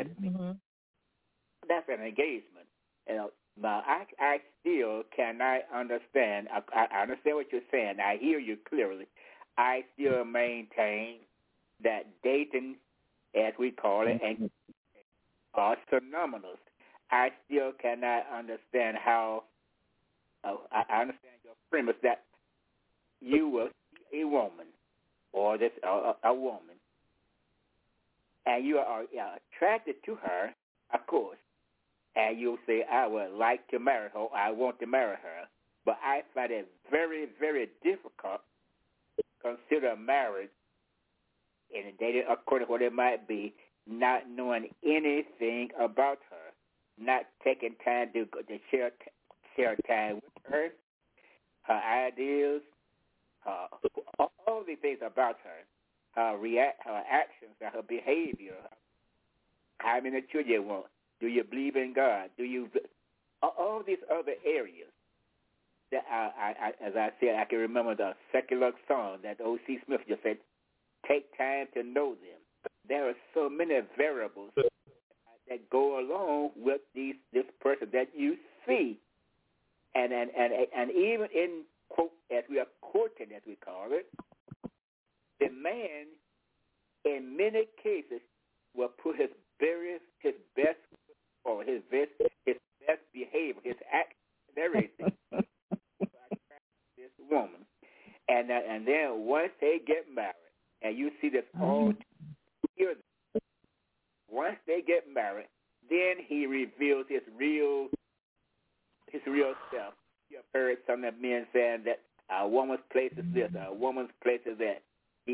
That's an engagement. But I still cannot understand. I understand what you're saying. I hear you clearly. I still maintain that dating, as we call it, and are synonymous. I still cannot understand how. I understand your premise that you will see a woman or a woman, and you are attracted to her, of course, and you'll say, I would like to marry her, I want to marry her. But I find it very, very difficult to consider marriage in dating according to what it might be, not knowing anything about her, not taking time to share time with her, her ideas, all the things about her, her actions, her behavior, how many children you want, do you believe in God, all these other areas that I as I said, I can remember the secular song that O.C. Smith just said, take time to know them. There are so many variables that go along with this person that you see. And even in, quote, as we are courting, as we call it, the man, in many cases, will put his best or his best behavior, his action, and everything, this woman. And then once they get married, and you see this all here, once they get married, then he reveals his real self. You have heard some of the men saying that a woman's place is this, a woman's place is that. He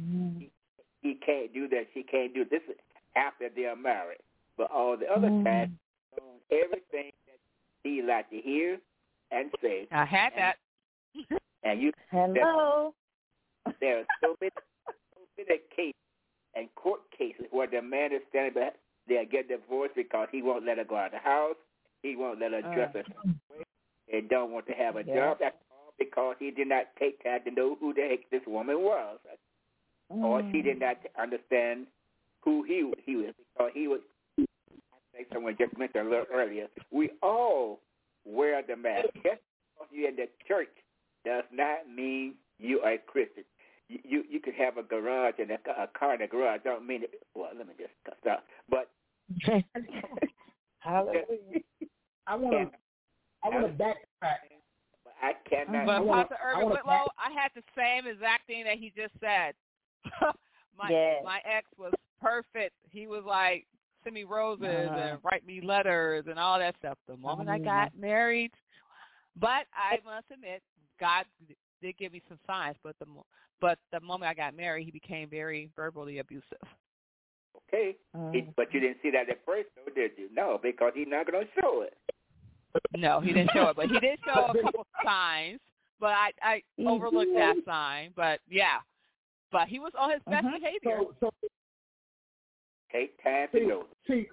can't do that, she can't do this after they are married. But all the other times, everything that he like to hear and say. I had that. And you hello. There are so many cases and court cases where the man is standing back, they'll get divorced because he won't let her go out of the house. He won't let her dress her way. and don't want to have a job. That's all because he did not take time to know who the heck this woman was, or she did not understand who he was. Because he was. I think someone just mentioned a little earlier. We all wear the mask. Just because you're in the church does not mean you are a Christian. You could have a garage and a car in a garage. Don't mean it. Well, let me just stop. But hallelujah. I want to backtrack. I cannot. But Pastor Irvin Whitlow, I had the same exact thing that he just said. My ex was perfect. He was like, send me roses and write me letters and all that stuff. The moment I got married, but I must admit, God did give me some signs. But the moment I got married, he became very verbally abusive. Okay, but you didn't see that at first, though, did you? No, because he's not going to show it. No, he didn't show it, but he did show a couple signs. But I overlooked that sign. But yeah, but he was on his best behavior. So take time to know. See,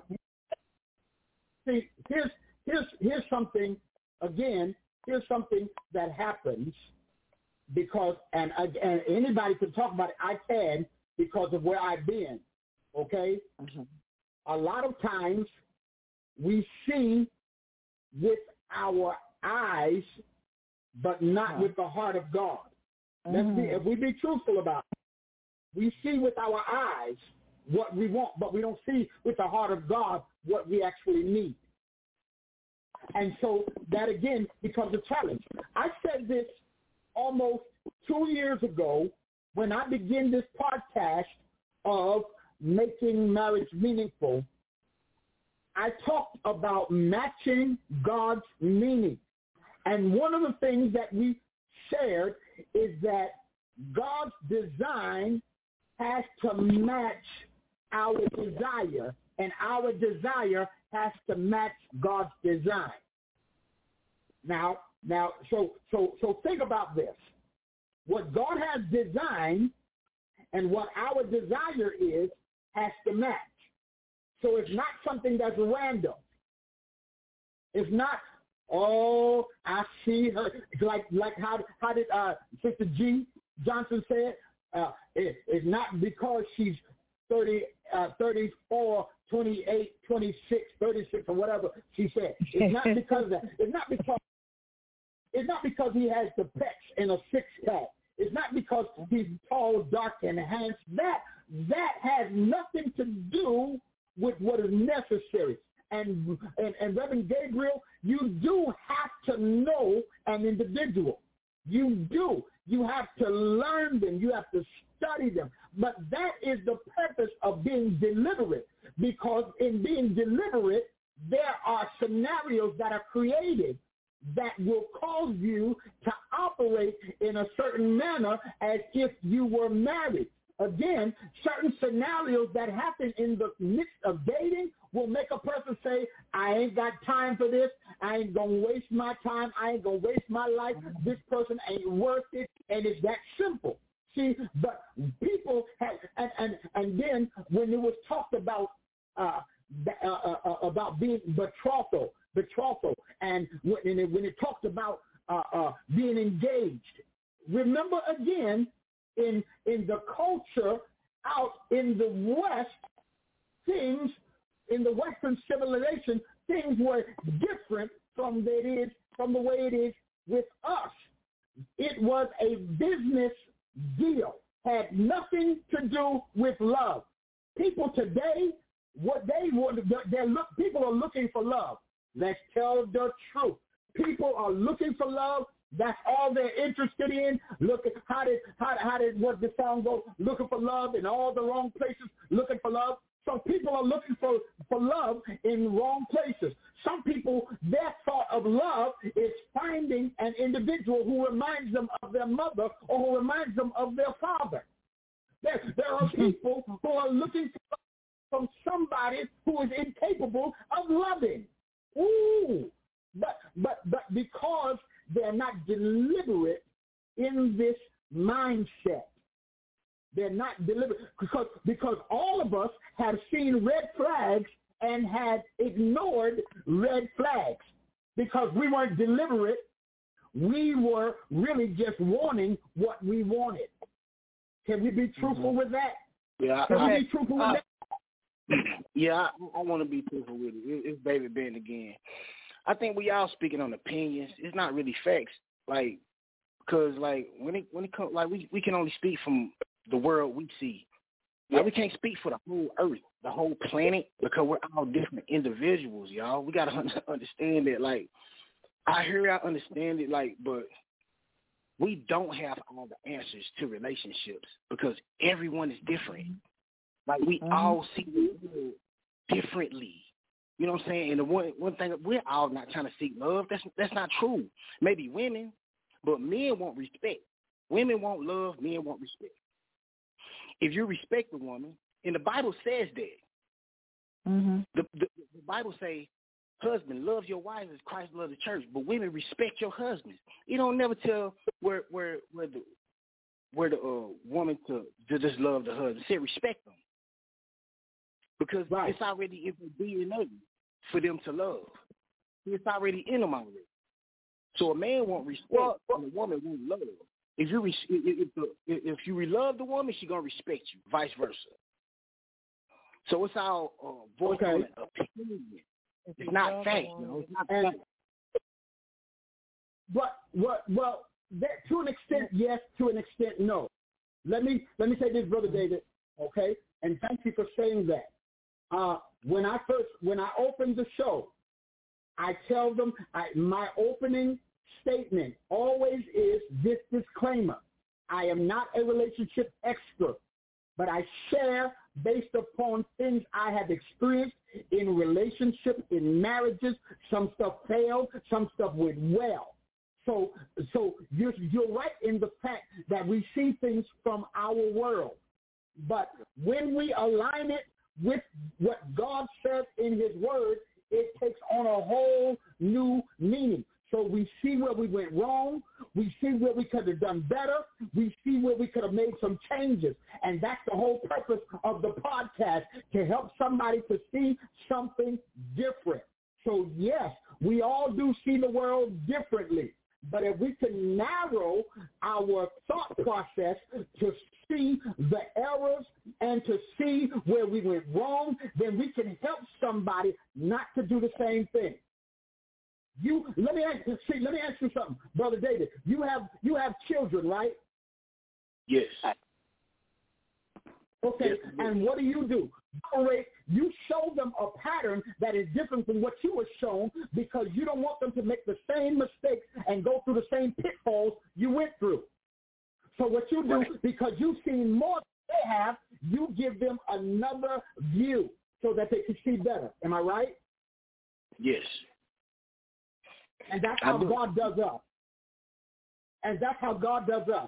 here's something. Again, here's something that happens because, and anybody can talk about it. I can because of where I've been. Okay, a lot of times we see with our eyes, but not with the heart of God. If we be truthful about it, we see with our eyes what we want, but we don't see with the heart of God what we actually need. And so that, again, becomes a challenge. I said this almost 2 years ago when I began this podcast of making marriage meaningful. I talked about matching God's meaning. And one of the things that we shared is that God's design has to match our desire, and our desire has to match God's design. Now, so think about this. What God has designed and what our desire is has to match. So it's not something that's random. It's not, I see her, like how did Sister G. Johnson say it? It's not because she's 30, 34, 28, 26, 36, or whatever she said. It's not because of that. It's not because he has the pecs and a six-pack. It's not because he's tall, dark, and handsome. That has nothing to do with what is necessary. And Reverend Gabriel, you do have to know an individual. You do. You have to learn them. You have to study them. But that is the purpose of being deliberate, because in being deliberate, there are scenarios that are created that will cause you to operate in a certain manner as if you were married. Again, certain scenarios that happen in the midst of dating will make a person say, I ain't got time for this. I ain't going to waste my time. I ain't going to waste my life. This person ain't worth it. And it's that simple. See, but people have, and then when it was talked about being betrothal, and when it talked about being engaged, remember again, in the culture out in the West, things in the Western civilization, things were different from the way it is with us. It was a business deal, had nothing to do with love. People today, people are looking for love. Let's tell the truth. People are looking for love. That's all they're interested in. Look at how did what the song goes? Looking for love in all the wrong places. Looking for love. So people are looking for love in wrong places. Some people, their thought of love is finding an individual who reminds them of their mother or who reminds them of their father. There are people who are looking from somebody who is incapable of loving. Ooh, but because they're not deliberate in this mindset. They're not deliberate because all of us have seen red flags and had ignored red flags. because we weren't deliberate. We were really just wanting what we wanted. Can we be truthful with that? Yeah, Can we be truthful with that? Yeah, I want to be truthful with it. It's Baby Ben again. I think we all speaking on opinions. It's not really facts, like, because like when it comes, like we can only speak from the world we see. Like, we can't speak for the whole earth, the whole planet, because we're all different individuals, y'all. We gotta understand that. Like, I understand it, like, but we don't have all the answers to relationships because everyone is different. Like, we all see the world differently. You know what I'm saying? And the one thing, we're all not trying to seek love. That's not true. Maybe women, but men want respect. Women want love. Men want respect. If you respect a woman, and the Bible says that. The Bible say, husband, love your wife as Christ loved the church, but women respect your husbands. You don't never tell where the woman to just love the husband. Say respect them. Because it's already in their DNA for them to love. It's already in them already. So a man won't respect, and a woman won't love. If you love the woman, she's gonna respect you. Vice versa. So it's all voice on opinion. It's not fact, you know. It's not fact. Well, that, to an extent, yes. To an extent, no. Let me say this, Brother David. Okay, and thank you for saying that. When I open the show, I tell them my opening statement always is this disclaimer: I am not a relationship expert, but I share based upon things I have experienced in relationships, in marriages. Some stuff failed, some stuff went well. So you're right in the fact that we see things from our world, but when we align it with what God says in his word, it takes on a whole new meaning. So we see where we went wrong. We see where we could have done better. We see where we could have made some changes. And that's the whole purpose of the podcast, to help somebody to see something different. So yes, we all do see the world differently. But if we can narrow our thought process to see the errors and to see where we went wrong, then we can help somebody not to do the same thing. Let me ask you something, Brother David. You have children, right? Yes. Okay, yes. And what do? You show them a pattern that is different from what you were shown, because you don't want them to make the same mistakes and go through the same pitfalls you went through. So what you do, because you've seen more than they have, you give them another view so that they can see better. Am I right? Yes. And that's how God does us. That's how God does us.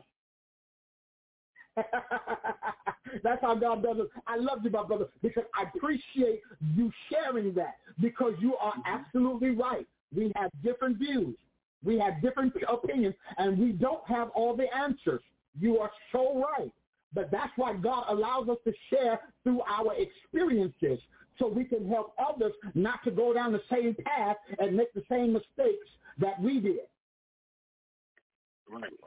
I love you, my brother, because I appreciate you sharing that, because you are absolutely right. We have different views. We have different opinions, and we don't have all the answers. You are so right. But that's why God allows us to share through our experiences, so we can help others not to go down the same path and make the same mistakes that we did. Right.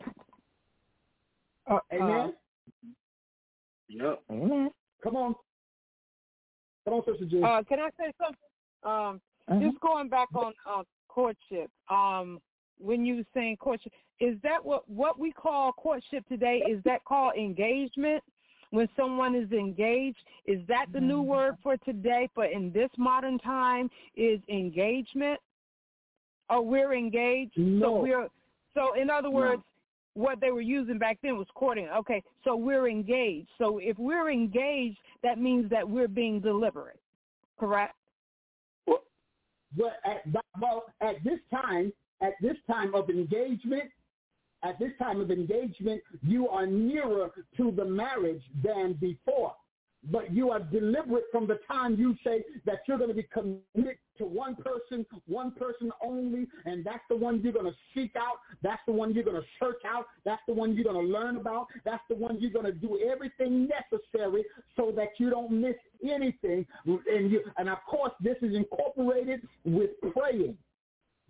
Amen? Yep. Amen. Come on, Sister G. Can I say something? Just going back on courtship. When you were saying courtship, is that what we call courtship today? Is that called engagement? When someone is engaged, is that the new word for today? For in this modern time, is engagement? Or we're engaged? No. So in other words, what they were using back then was courting. Okay, so we're engaged. So if we're engaged, that means that we're being deliberate, correct? Well, at this time of engagement, you are nearer to the marriage than before. But you are deliberate from the time you say that you're going to be committed to one person only, and that's the one you're going to seek out. That's the one you're going to search out. That's the one you're going to learn about. That's the one you're going to do everything necessary so that you don't miss anything. And of course, this is incorporated with praying, because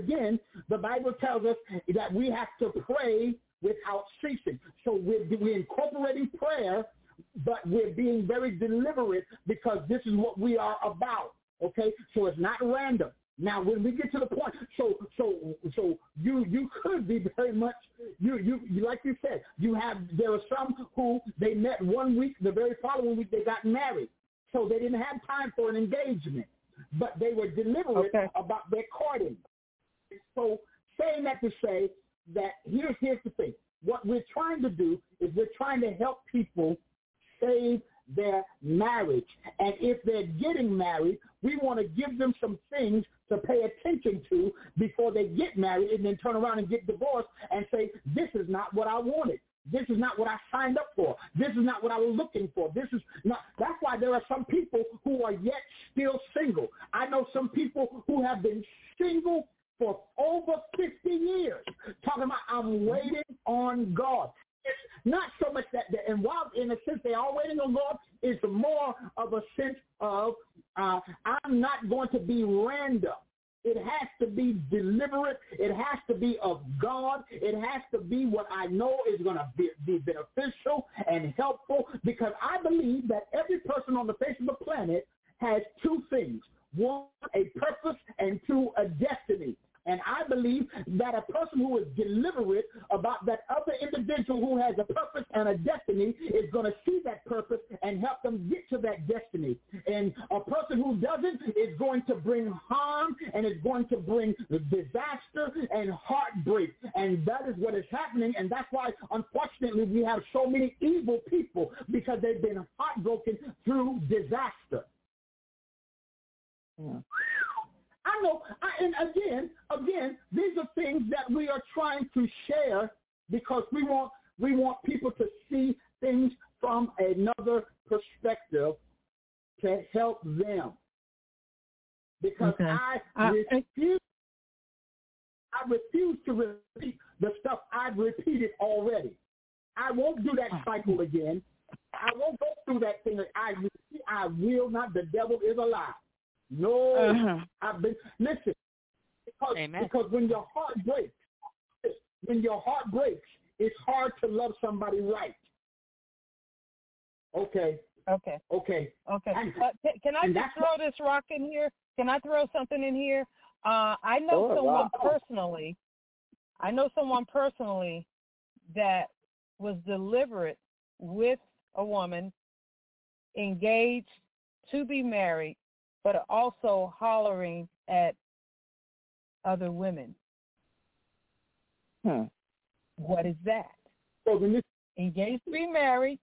again, the Bible tells us that we have to pray without ceasing. So we're incorporating prayer, but we're being very deliberate because this is what we are about, okay? So it's not random. Now, when we get to the point, so you could be very much, you like you said, there are some who they met 1 week, the very following week they got married. So they didn't have time for an engagement, but they were deliberate about their courting. So saying that to say that here's the thing. What we're trying to do is we're trying to help people save their marriage. And if they're getting married, we want to give them some things to pay attention to before they get married and then turn around and get divorced and say, this is not what I wanted. This is not what I signed up for. This is not what I was looking for. This is not. That's why there are some people who are yet still single. I know some people who have been single for over 50 years, talking about I'm waiting on God. It's not so much that, and while in a sense they are waiting on God, it's more of a sense of I'm not going to be random. It has to be deliberate. It has to be of God. It has to be what I know is going to be beneficial and helpful, because I believe that every person on the face of the planet has two things. One, a purpose, and two, a destiny. And I believe that a person who is deliberate about that other individual who has a purpose and a destiny is going to see that purpose and help them get to that destiny. And a person who doesn't is going to bring harm and is going to bring disaster and heartbreak. And that is what is happening. And that's why, unfortunately, we have so many evil people, because they've been heartbroken through disaster. Yeah. I know, and again, these are things that we are trying to share because we want people to see things from another perspective to help them. Because I refuse to repeat the stuff I've repeated already. I won't do that cycle again. I won't go through that thing. I will not. The devil is a lie. No, listen, because when your heart breaks, it's hard to love somebody right. Okay. Can I just throw this rock in here? Can I throw something in here? I know someone personally that was deliberate with a woman, engaged to be married, but also hollering at other women. What is that? Engaged to be married,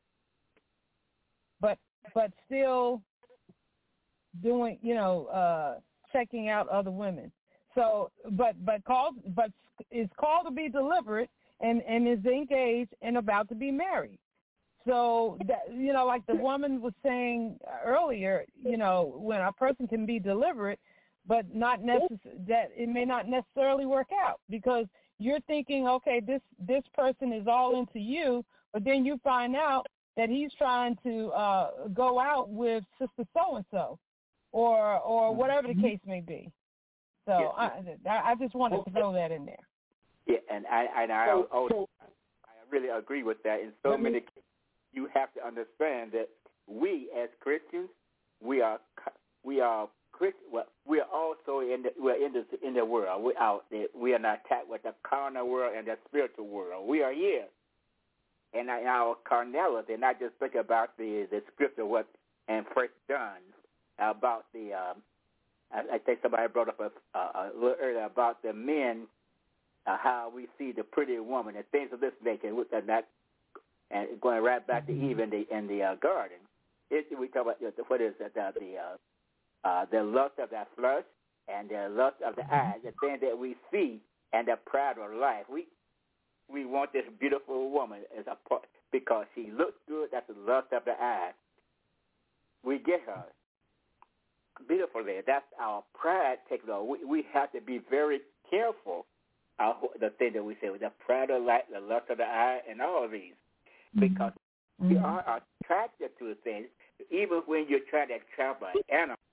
but still doing, checking out other women. So, but is called to be deliberate and is engaged and about to be married. So, that, like the woman was saying earlier, when a person can be deliberate, but not that it may not necessarily work out, because you're thinking, okay, this person is all into you, but then you find out that he's trying to go out with sister so-and-so or whatever the case may be. So I just wanted to throw that in there. Yeah, and I really agree with that. In so many cases, you have to understand that we as Christians, we are Christian. Well, we are also in the world. We're out there. We are not attacked with the carnal world and the spiritual world. We are here, and in our carnality. And I just think about the scripture in 1 John about the. I think somebody brought up a little earlier about the men, how we see the pretty woman and things of this nature, and going right back to Eve in the garden. We talk about what is it, the lust of that flesh and the lust of the eyes, the thing that we see and the pride of life. We want this beautiful woman because she looks good. That's the lust of the eye. We get her beautifully. That's our pride taking over. We have to be very careful the thing that we say with the pride of life, the lust of the eye, and all of these. Because we are attracted to the things, even when you're trying to trap an animal.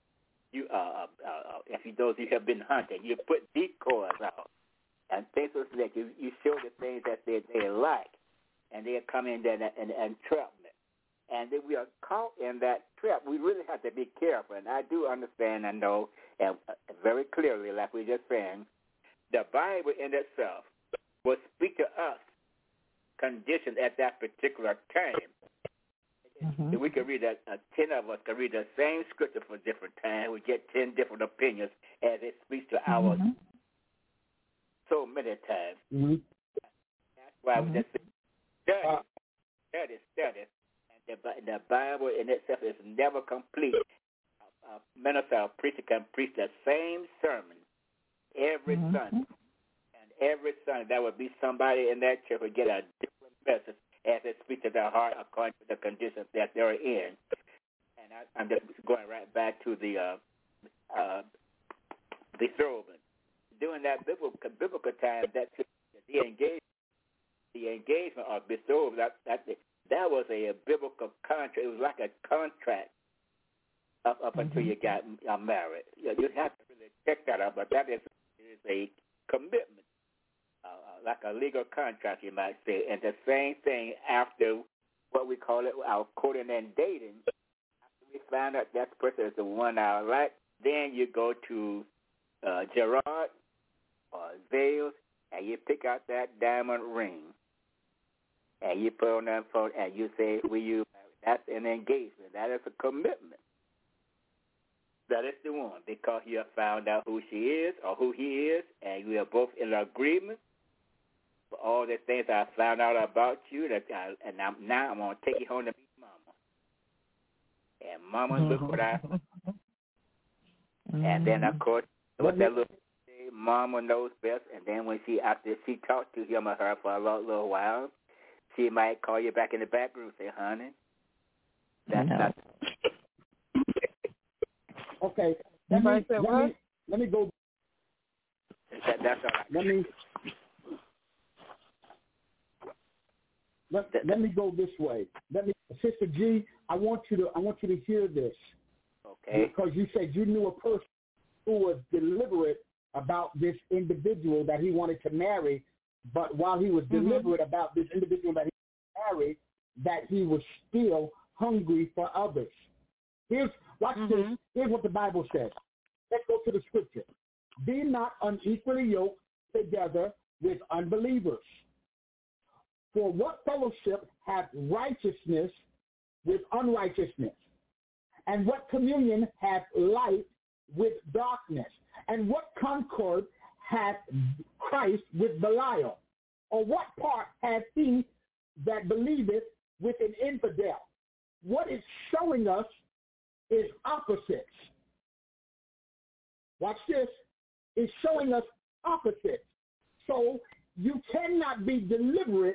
you if those of you have been hunting, you put decoys out and things like that. You show the things that they like, and they come in there and entrapment. And if we are caught in that trap, we really have to be careful. And I do understand and know, and very clearly, like we just saying, the Bible in itself will speak to us conditions at that particular time. Mm-hmm. We can read 10 of us can read the same scripture for different times. We get 10 different opinions as it speaks to ours so many times. Mm-hmm. That's why we just study. And the Bible in itself is never complete. A minister or preacher can preach the same sermon every Sunday. And every Sunday there will be somebody in that church who get a different message as it speaks to their heart according to the conditions that they're in. And I'm just going right back to the betrothal. During that biblical time, that the engagement or betrothal, that was a biblical contract. It was like a contract up until you got married. You have to really check that out, but that is a commitment. Like a legal contract, you might say. And the same thing after what we call it, our courting and dating. After we find out that person is the one I like, then you go to Gerard or Zales, and you pick out that diamond ring. And you put on that phone, and you say, will you marry? That's an engagement. That is a commitment. That is the one, because you have found out who she is or who he is, and we are both in agreement. All the things I found out about you, now I'm going to take you home to meet Mama. And Mama, look what I... And then, of course, what that little Mama knows best. And then when after she talked to him or her for a little while, she might call you back in the back room and say, honey, that's not... Okay, let me go... That's all right. Let me go this way. Sister G, I want you to hear this. Okay. Because you said you knew a person who was deliberate about this individual that he wanted to marry, but while he was deliberate about this individual that he married, that he was still hungry for others. Watch this. Here's what the Bible says. Let's go to the scripture. Be not unequally yoked together with unbelievers. For what fellowship hath righteousness with unrighteousness? And what communion hath light with darkness? And what concord hath Christ with Belial? Or what part hath he that believeth with an infidel? What it's showing us is opposites. Watch this. It's showing us opposites. So you cannot be deliberate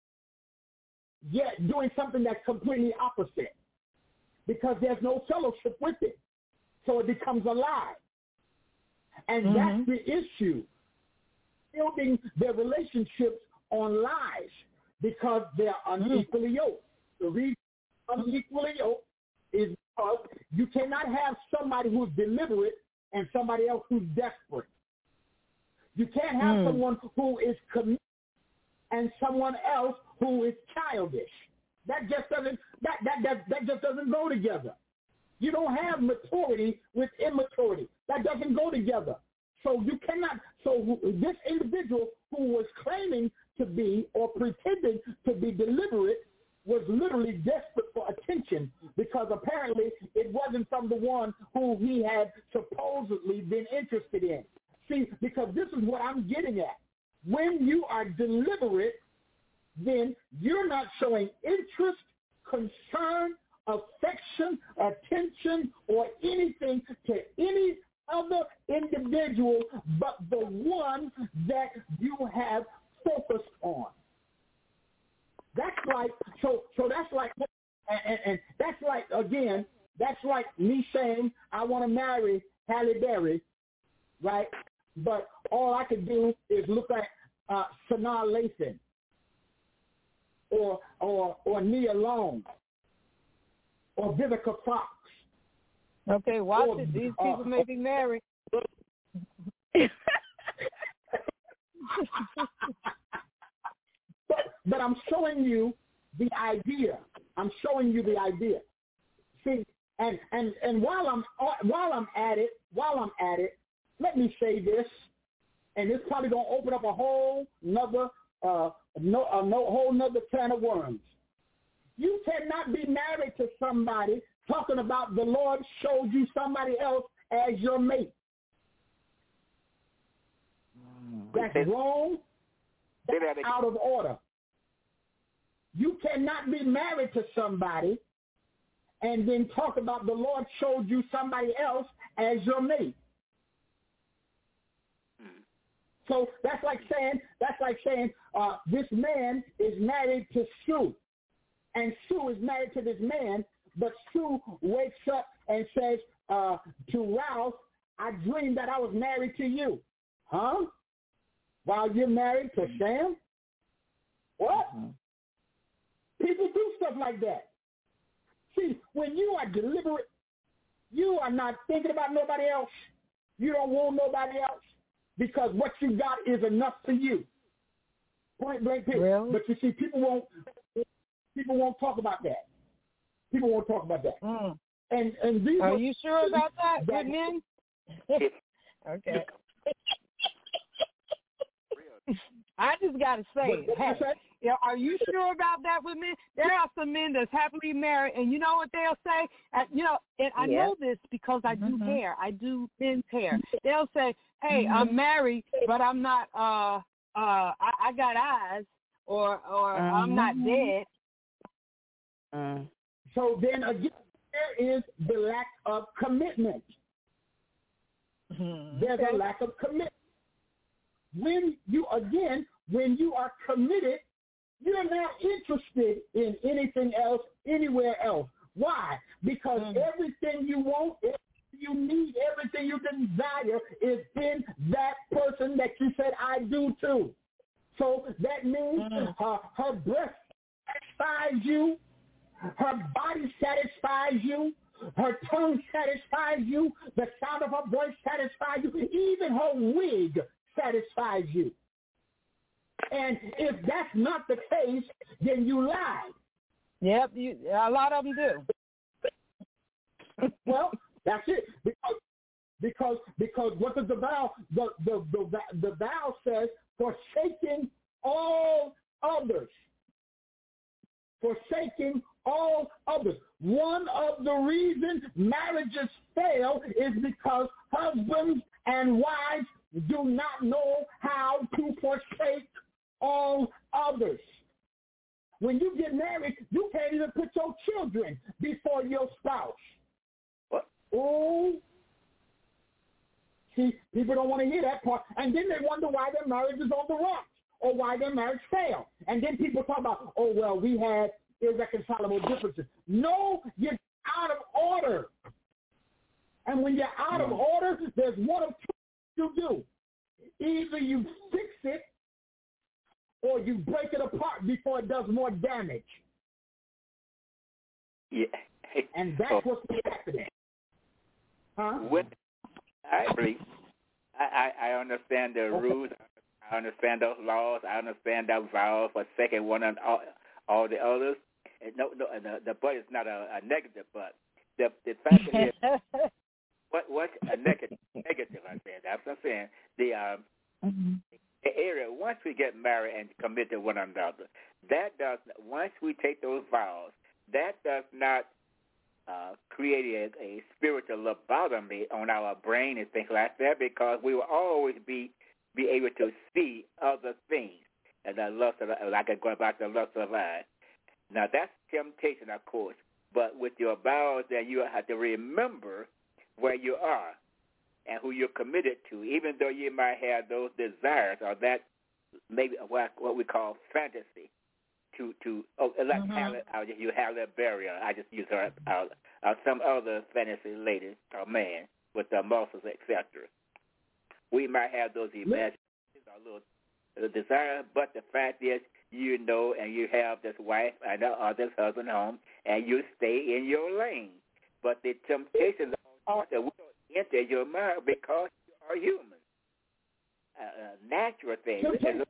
yet doing something that's completely opposite, because there's no fellowship with it. So it becomes a lie. And that's the issue. Building their relationships on lies because they're unequally yoked. The reason unequally yoked is because you cannot have somebody who's deliberate and somebody else who's desperate. You can't have someone who is committed and someone else who is childish. That just doesn't go together. You don't have maturity with immaturity. That doesn't go together. So you cannot. So this individual who was claiming to be or pretending to be deliberate was literally desperate for attention, because apparently it wasn't from the one who he had supposedly been interested in. See, because this is what I'm getting at. When you are deliberate, then you're not showing interest, concern, affection, attention, or anything to any other individual but the one that you have focused on. That's like, so that's like, and that's like, again, that's like me saying I want to marry Halle Berry, right? But all I can do is look at Sanaa Lathan or Nia Long or Vivica Fox Okay, watch it. These people may be married. But I'm showing you the idea. I'm showing you the idea. See, and while I'm at it, let me say this, and it's probably gonna open up a whole nother whole nother can of worms. You cannot be married to somebody talking about the Lord showed you somebody else as your mate. That's wrong. That's out of order. You cannot be married to somebody and then talk about the Lord showed you somebody else as your mate. So that's like saying this man is married to Sue, and Sue is married to this man, but Sue wakes up and says to Ralph, I dreamed that I was married to you. Huh? While you're married to Sam? What? People do stuff like that. See, when you are deliberate, you are not thinking about nobody else. You don't want nobody else because what you got is enough for you. Point blank period. Really? But you see, people won't talk about that. People won't talk about that. Mm. And these are you sure about that with men? Okay. I just got to say, hey, are you sure about that with men? There are some men that's happily married, and you know what they'll say? And I know this because I do hair. I do men's hair. They'll say, hey, I'm married, but I'm not, I got eyes, or I'm not dead. So then again, there is the lack of commitment. There's a lack of commitment. When you are committed, you're not interested in anything else, anywhere else. Why? Because everything you want, everything you need, everything you desire is in that person that you said I do to. So that means her breath satisfies you, her body satisfies you, her tongue satisfies you, the sound of her voice satisfies you, even her wig satisfies you. And if that's not the case, then you lied. Yep, a lot of them do. Well, that's it. Because what does the vow? The vow says, forsaking all others. Forsaking all others. One of the reasons marriages fail is because husbands and wives do not know how to forsake all others. When you get married, you can't even put your children before your spouse. What? Oh, see, people don't want to hear that part, and then they wonder why their marriage is on the rocks or why their marriage failed. And then people talk about, oh, well, we had irreconcilable differences. No, you're out of order. And when you're out of order, there's one of two you do. Either you fix it or you break it apart before it does more damage. Yeah. And that's what's happening. Huh? I agree. I understand the rules. I understand those laws. I understand those vows for second one and all the others. And no, the but is not a negative but. The fact is, what's a negative? I said. That's what I'm saying. The area, once we get married and commit to one another, once we take those vows, that does not create a spiritual lobotomy on our brain and things like that, because we will always be able to see other things and the lust of, like I go about the lust of eye. Now that's temptation, of course, but with your vows, then you have to remember where you are and who you're committed to, even though you might have those desires or that maybe what we call fantasy. Like you have that barrier. I just use her some other fantasy lady or man with the muscles, etc. We might have those imaginations or little desires, but the fact is, you know, and you have this wife and this husband home, and you stay in your lane. But the temptations author will enter your mind because you are human. Natural thing.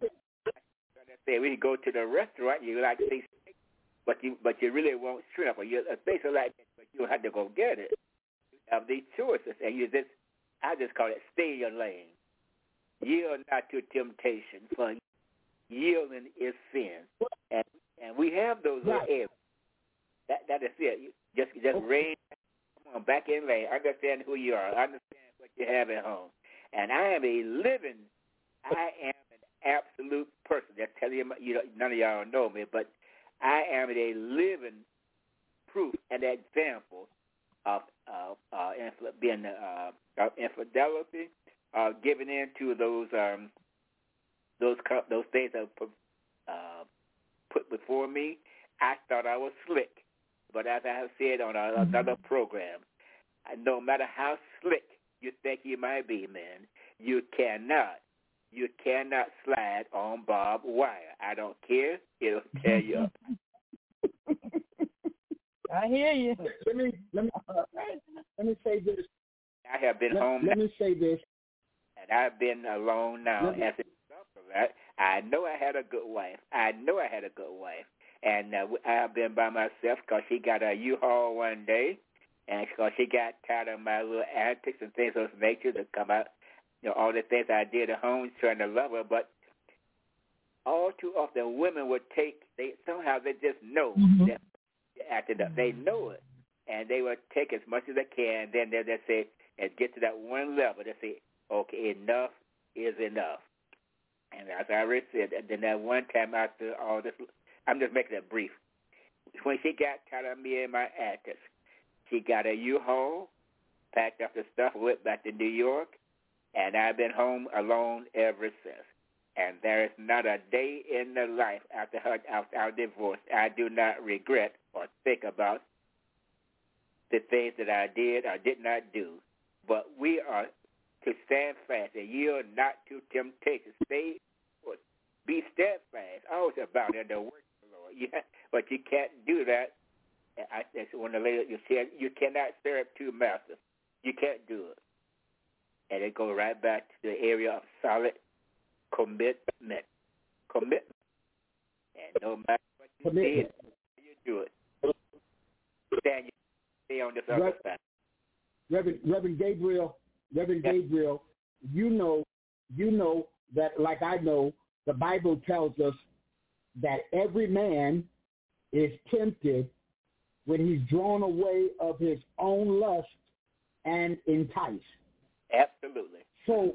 We go to the restaurant, you like to see steak, but you really want shrimp or you things like that, but you have to go get it. You have these choices, and I just call it stay in your lane. Yield not to temptation, for yielding is sin, and we have those areas. That is it. Just rein. Come on, back in lane. Understand who you are. Understand what you have at home. And I am an absolute person. That's telling you, none of y'all know me, but I am a living proof and example of being infidelity, giving in to those things that were put before me. I thought I was slick, but as I have said on another program, no matter how slick you think you might be, man, you cannot slide on barbed wire. I don't care. It'll tear you up. I hear you. Let me say this. I have been home. Let me say this. And I've been alone now. As a result of that, I know I had a good wife. And I have been by myself because she got a U-Haul one day, and because she got tired of my little antics and things of nature to come out, all the things I did at home trying to love her. But all too often, women would they just know that acted up. They know it, and they would take as much as they can. And then they say, and get to that one level, they say, okay, enough is enough. And as I already said, then that one time after all this, I'm just making it brief. When she got tired of me and my antics, she got a U-Haul, packed up the stuff, went back to New York, and I've been home alone ever since. And there is not a day in the life after our divorce I do not regret or think about the things that I did or did not do. But we are to stand fast and yield not to temptation. Be steadfast. Always about it, the work of the Lord. Yeah, but you can't do that. That's when the lady said you cannot serve two masters. You can't do it. And it goes right back to the area of solid commitment. And no matter what you did, you do it. Stay on this other side. Reverend Gabriel, you know that, like I know, the Bible tells us that every man is tempted when he's drawn away of his own lust and enticed. Absolutely. So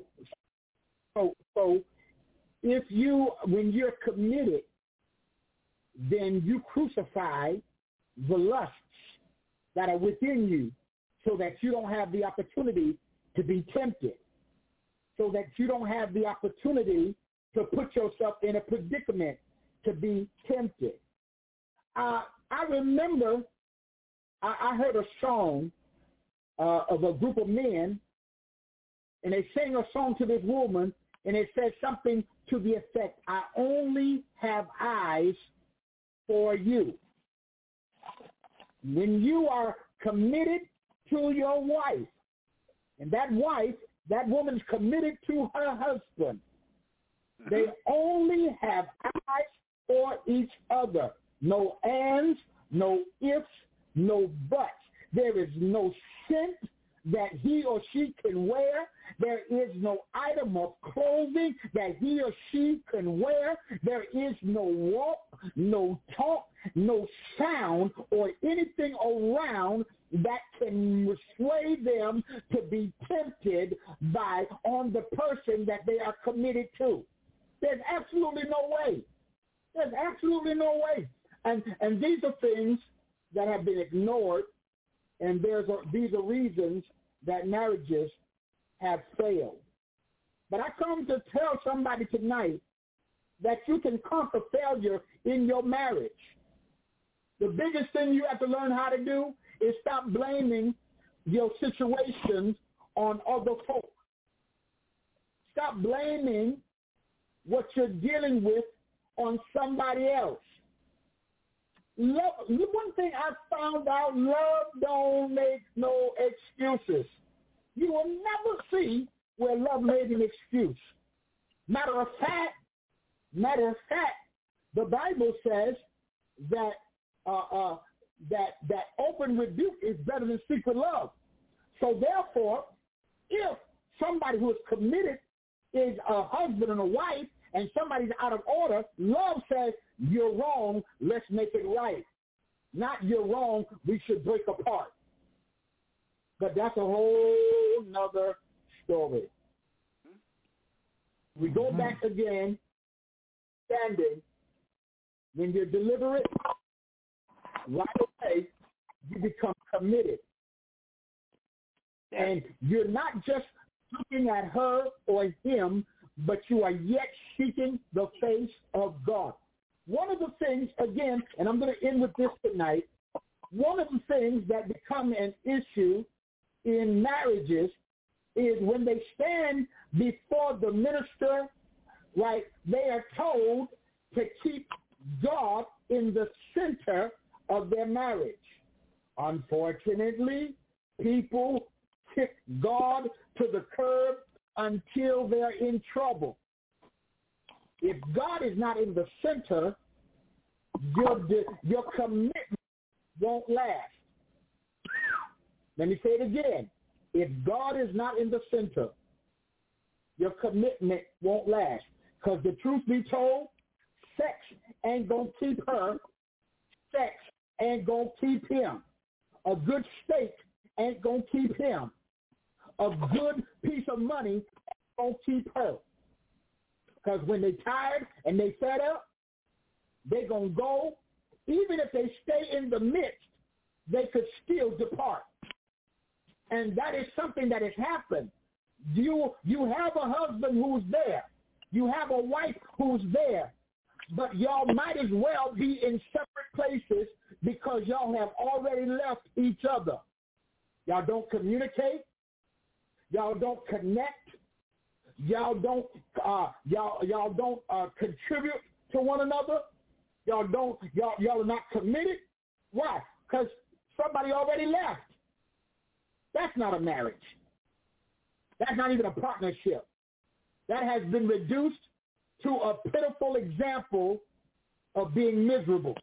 when you're committed, then you crucify the lusts that are within you so that you don't have the opportunity to be tempted, so that you don't have the opportunity to put yourself in a predicament to be tempted. I remember I heard a song of a group of men, and they sang a song to this woman, and it said something to the effect, I only have eyes for you. When you are committed to your wife, and that woman's committed to her husband, they only have eyes for each other. No ands, no ifs, no buts. There is no scent that he or she can wear. There is no item of clothing that he or she can wear. There is no walk, no talk, no sound or anything around that can sway them to be tempted on the person that they are committed to. There's absolutely no way. There's absolutely no way. And these are things that have been ignored, and these are reasons that marriages have failed. But I come to tell somebody tonight that you can conquer failure in your marriage. The biggest thing you have to learn how to do is stop blaming your situations on other folk. Stop blaming what you're dealing with on somebody else. love, one thing I found out, love don't make no excuses. You will never see where love made an excuse. Matter of fact, the Bible says that that open rebuke is better than secret love. So therefore, if somebody who is committed is a husband and a wife, and somebody's out of order, love says, you're wrong, let's make it right. Not you're wrong, we should break apart. But that's a whole nother story. We go back again, standing. When you're deliberate, right away, you become committed. And you're not just looking at her or him, but you are yet seeking the face of God. One of the things, again, and I'm going to end with this tonight, one of the things that become an issue in marriages is when they stand before the minister, right, they are told to keep God in the center of their marriage. Unfortunately, people kick God to the curb until they're in trouble. If God is not in the center, your commitment won't last. Let me say it again. If God is not in the center, your commitment won't last. Because the truth be told, sex ain't going to keep her. Sex ain't going to keep him. A good steak ain't going to keep him. A good piece of money ain't going to keep her. Because when they're tired and they fed up, they're going to go. Even if they stay in the midst, they could still depart. And that is something that has happened. You have a husband who's there. You have a wife who's there. But y'all might as well be in separate places because y'all have already left each other. Y'all don't communicate. Y'all don't connect. Y'all don't contribute to one another. Y'all are not committed. Why? Because somebody already left. That's not a marriage. That's not even a partnership. That has been reduced to a pitiful example of being miserable.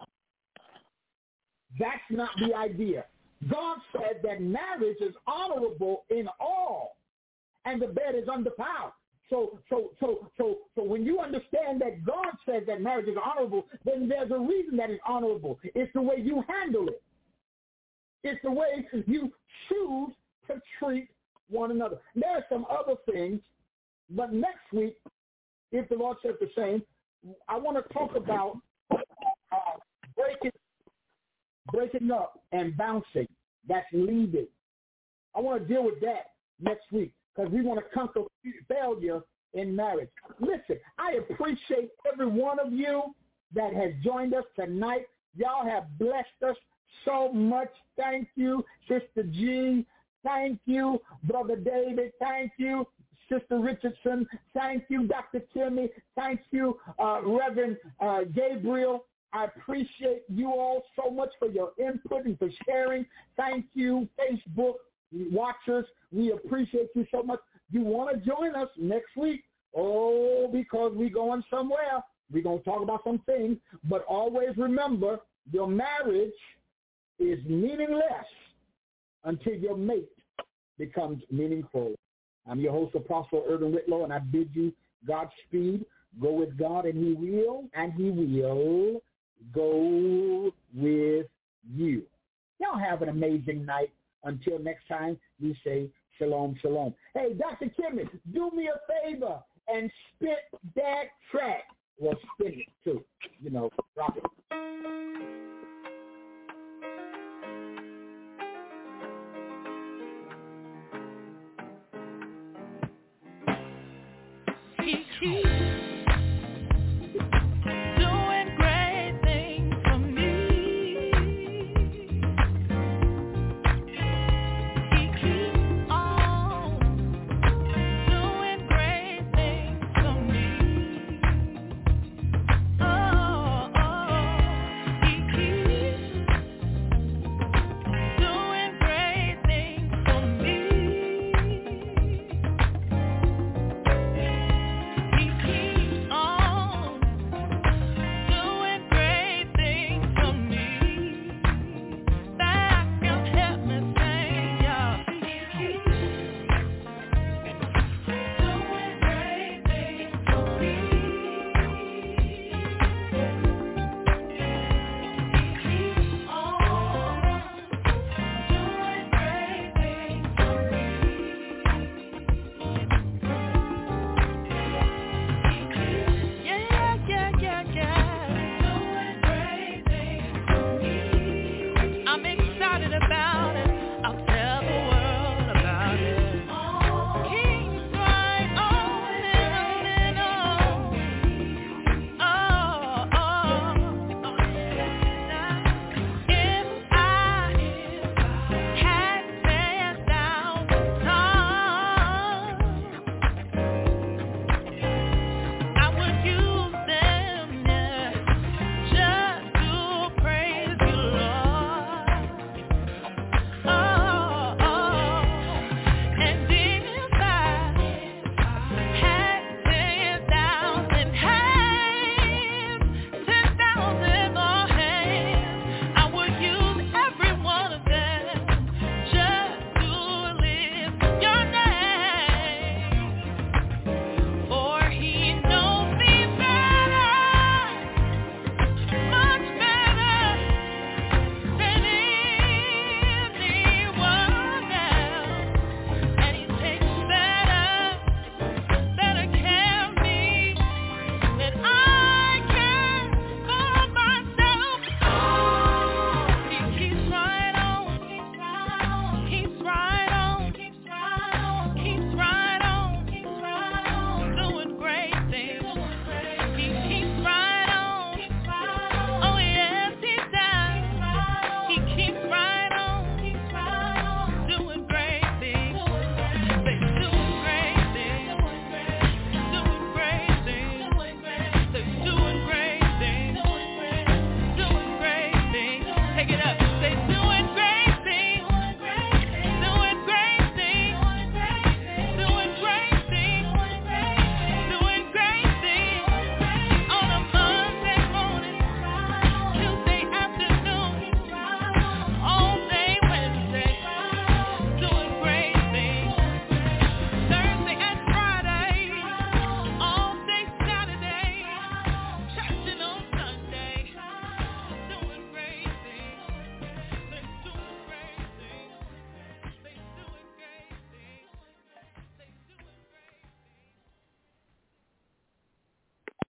That's not the idea. God said that marriage is honorable in all, and the bed is undefiled. So when you understand that God says that marriage is honorable, then there's a reason that it's honorable. It's the way you handle it. It's the way you choose to treat one another. There are some other things, but next week, if the Lord says the same, I want to talk about breaking up and bouncing. That's leaving. I want to deal with that next week because we want to conquer failure in marriage. Listen, I appreciate every one of you that has joined us tonight. Y'all have blessed us so much. Thank you, Sister G. Thank you, Brother David. Thank you, Sister Richardson. Thank you, Dr. Timmy. Thank you, Reverend Gabriel. I appreciate you all so much for your input and for sharing. Thank you, Facebook watchers. We appreciate you so much. You want to join us next week? Oh, because we're going somewhere. We're going to talk about some things. But always remember, your marriage is meaningless until your mate becomes meaningful. I'm your host, Apostle Urban Whitlow, and I bid you Godspeed. Go with God, and he will go with you. Y'all have an amazing night. Until next time, we say shalom, shalom. Hey, Dr. Kimmy, do me a favor and spit that track. Well, spin it, too. Drop it. Cheese.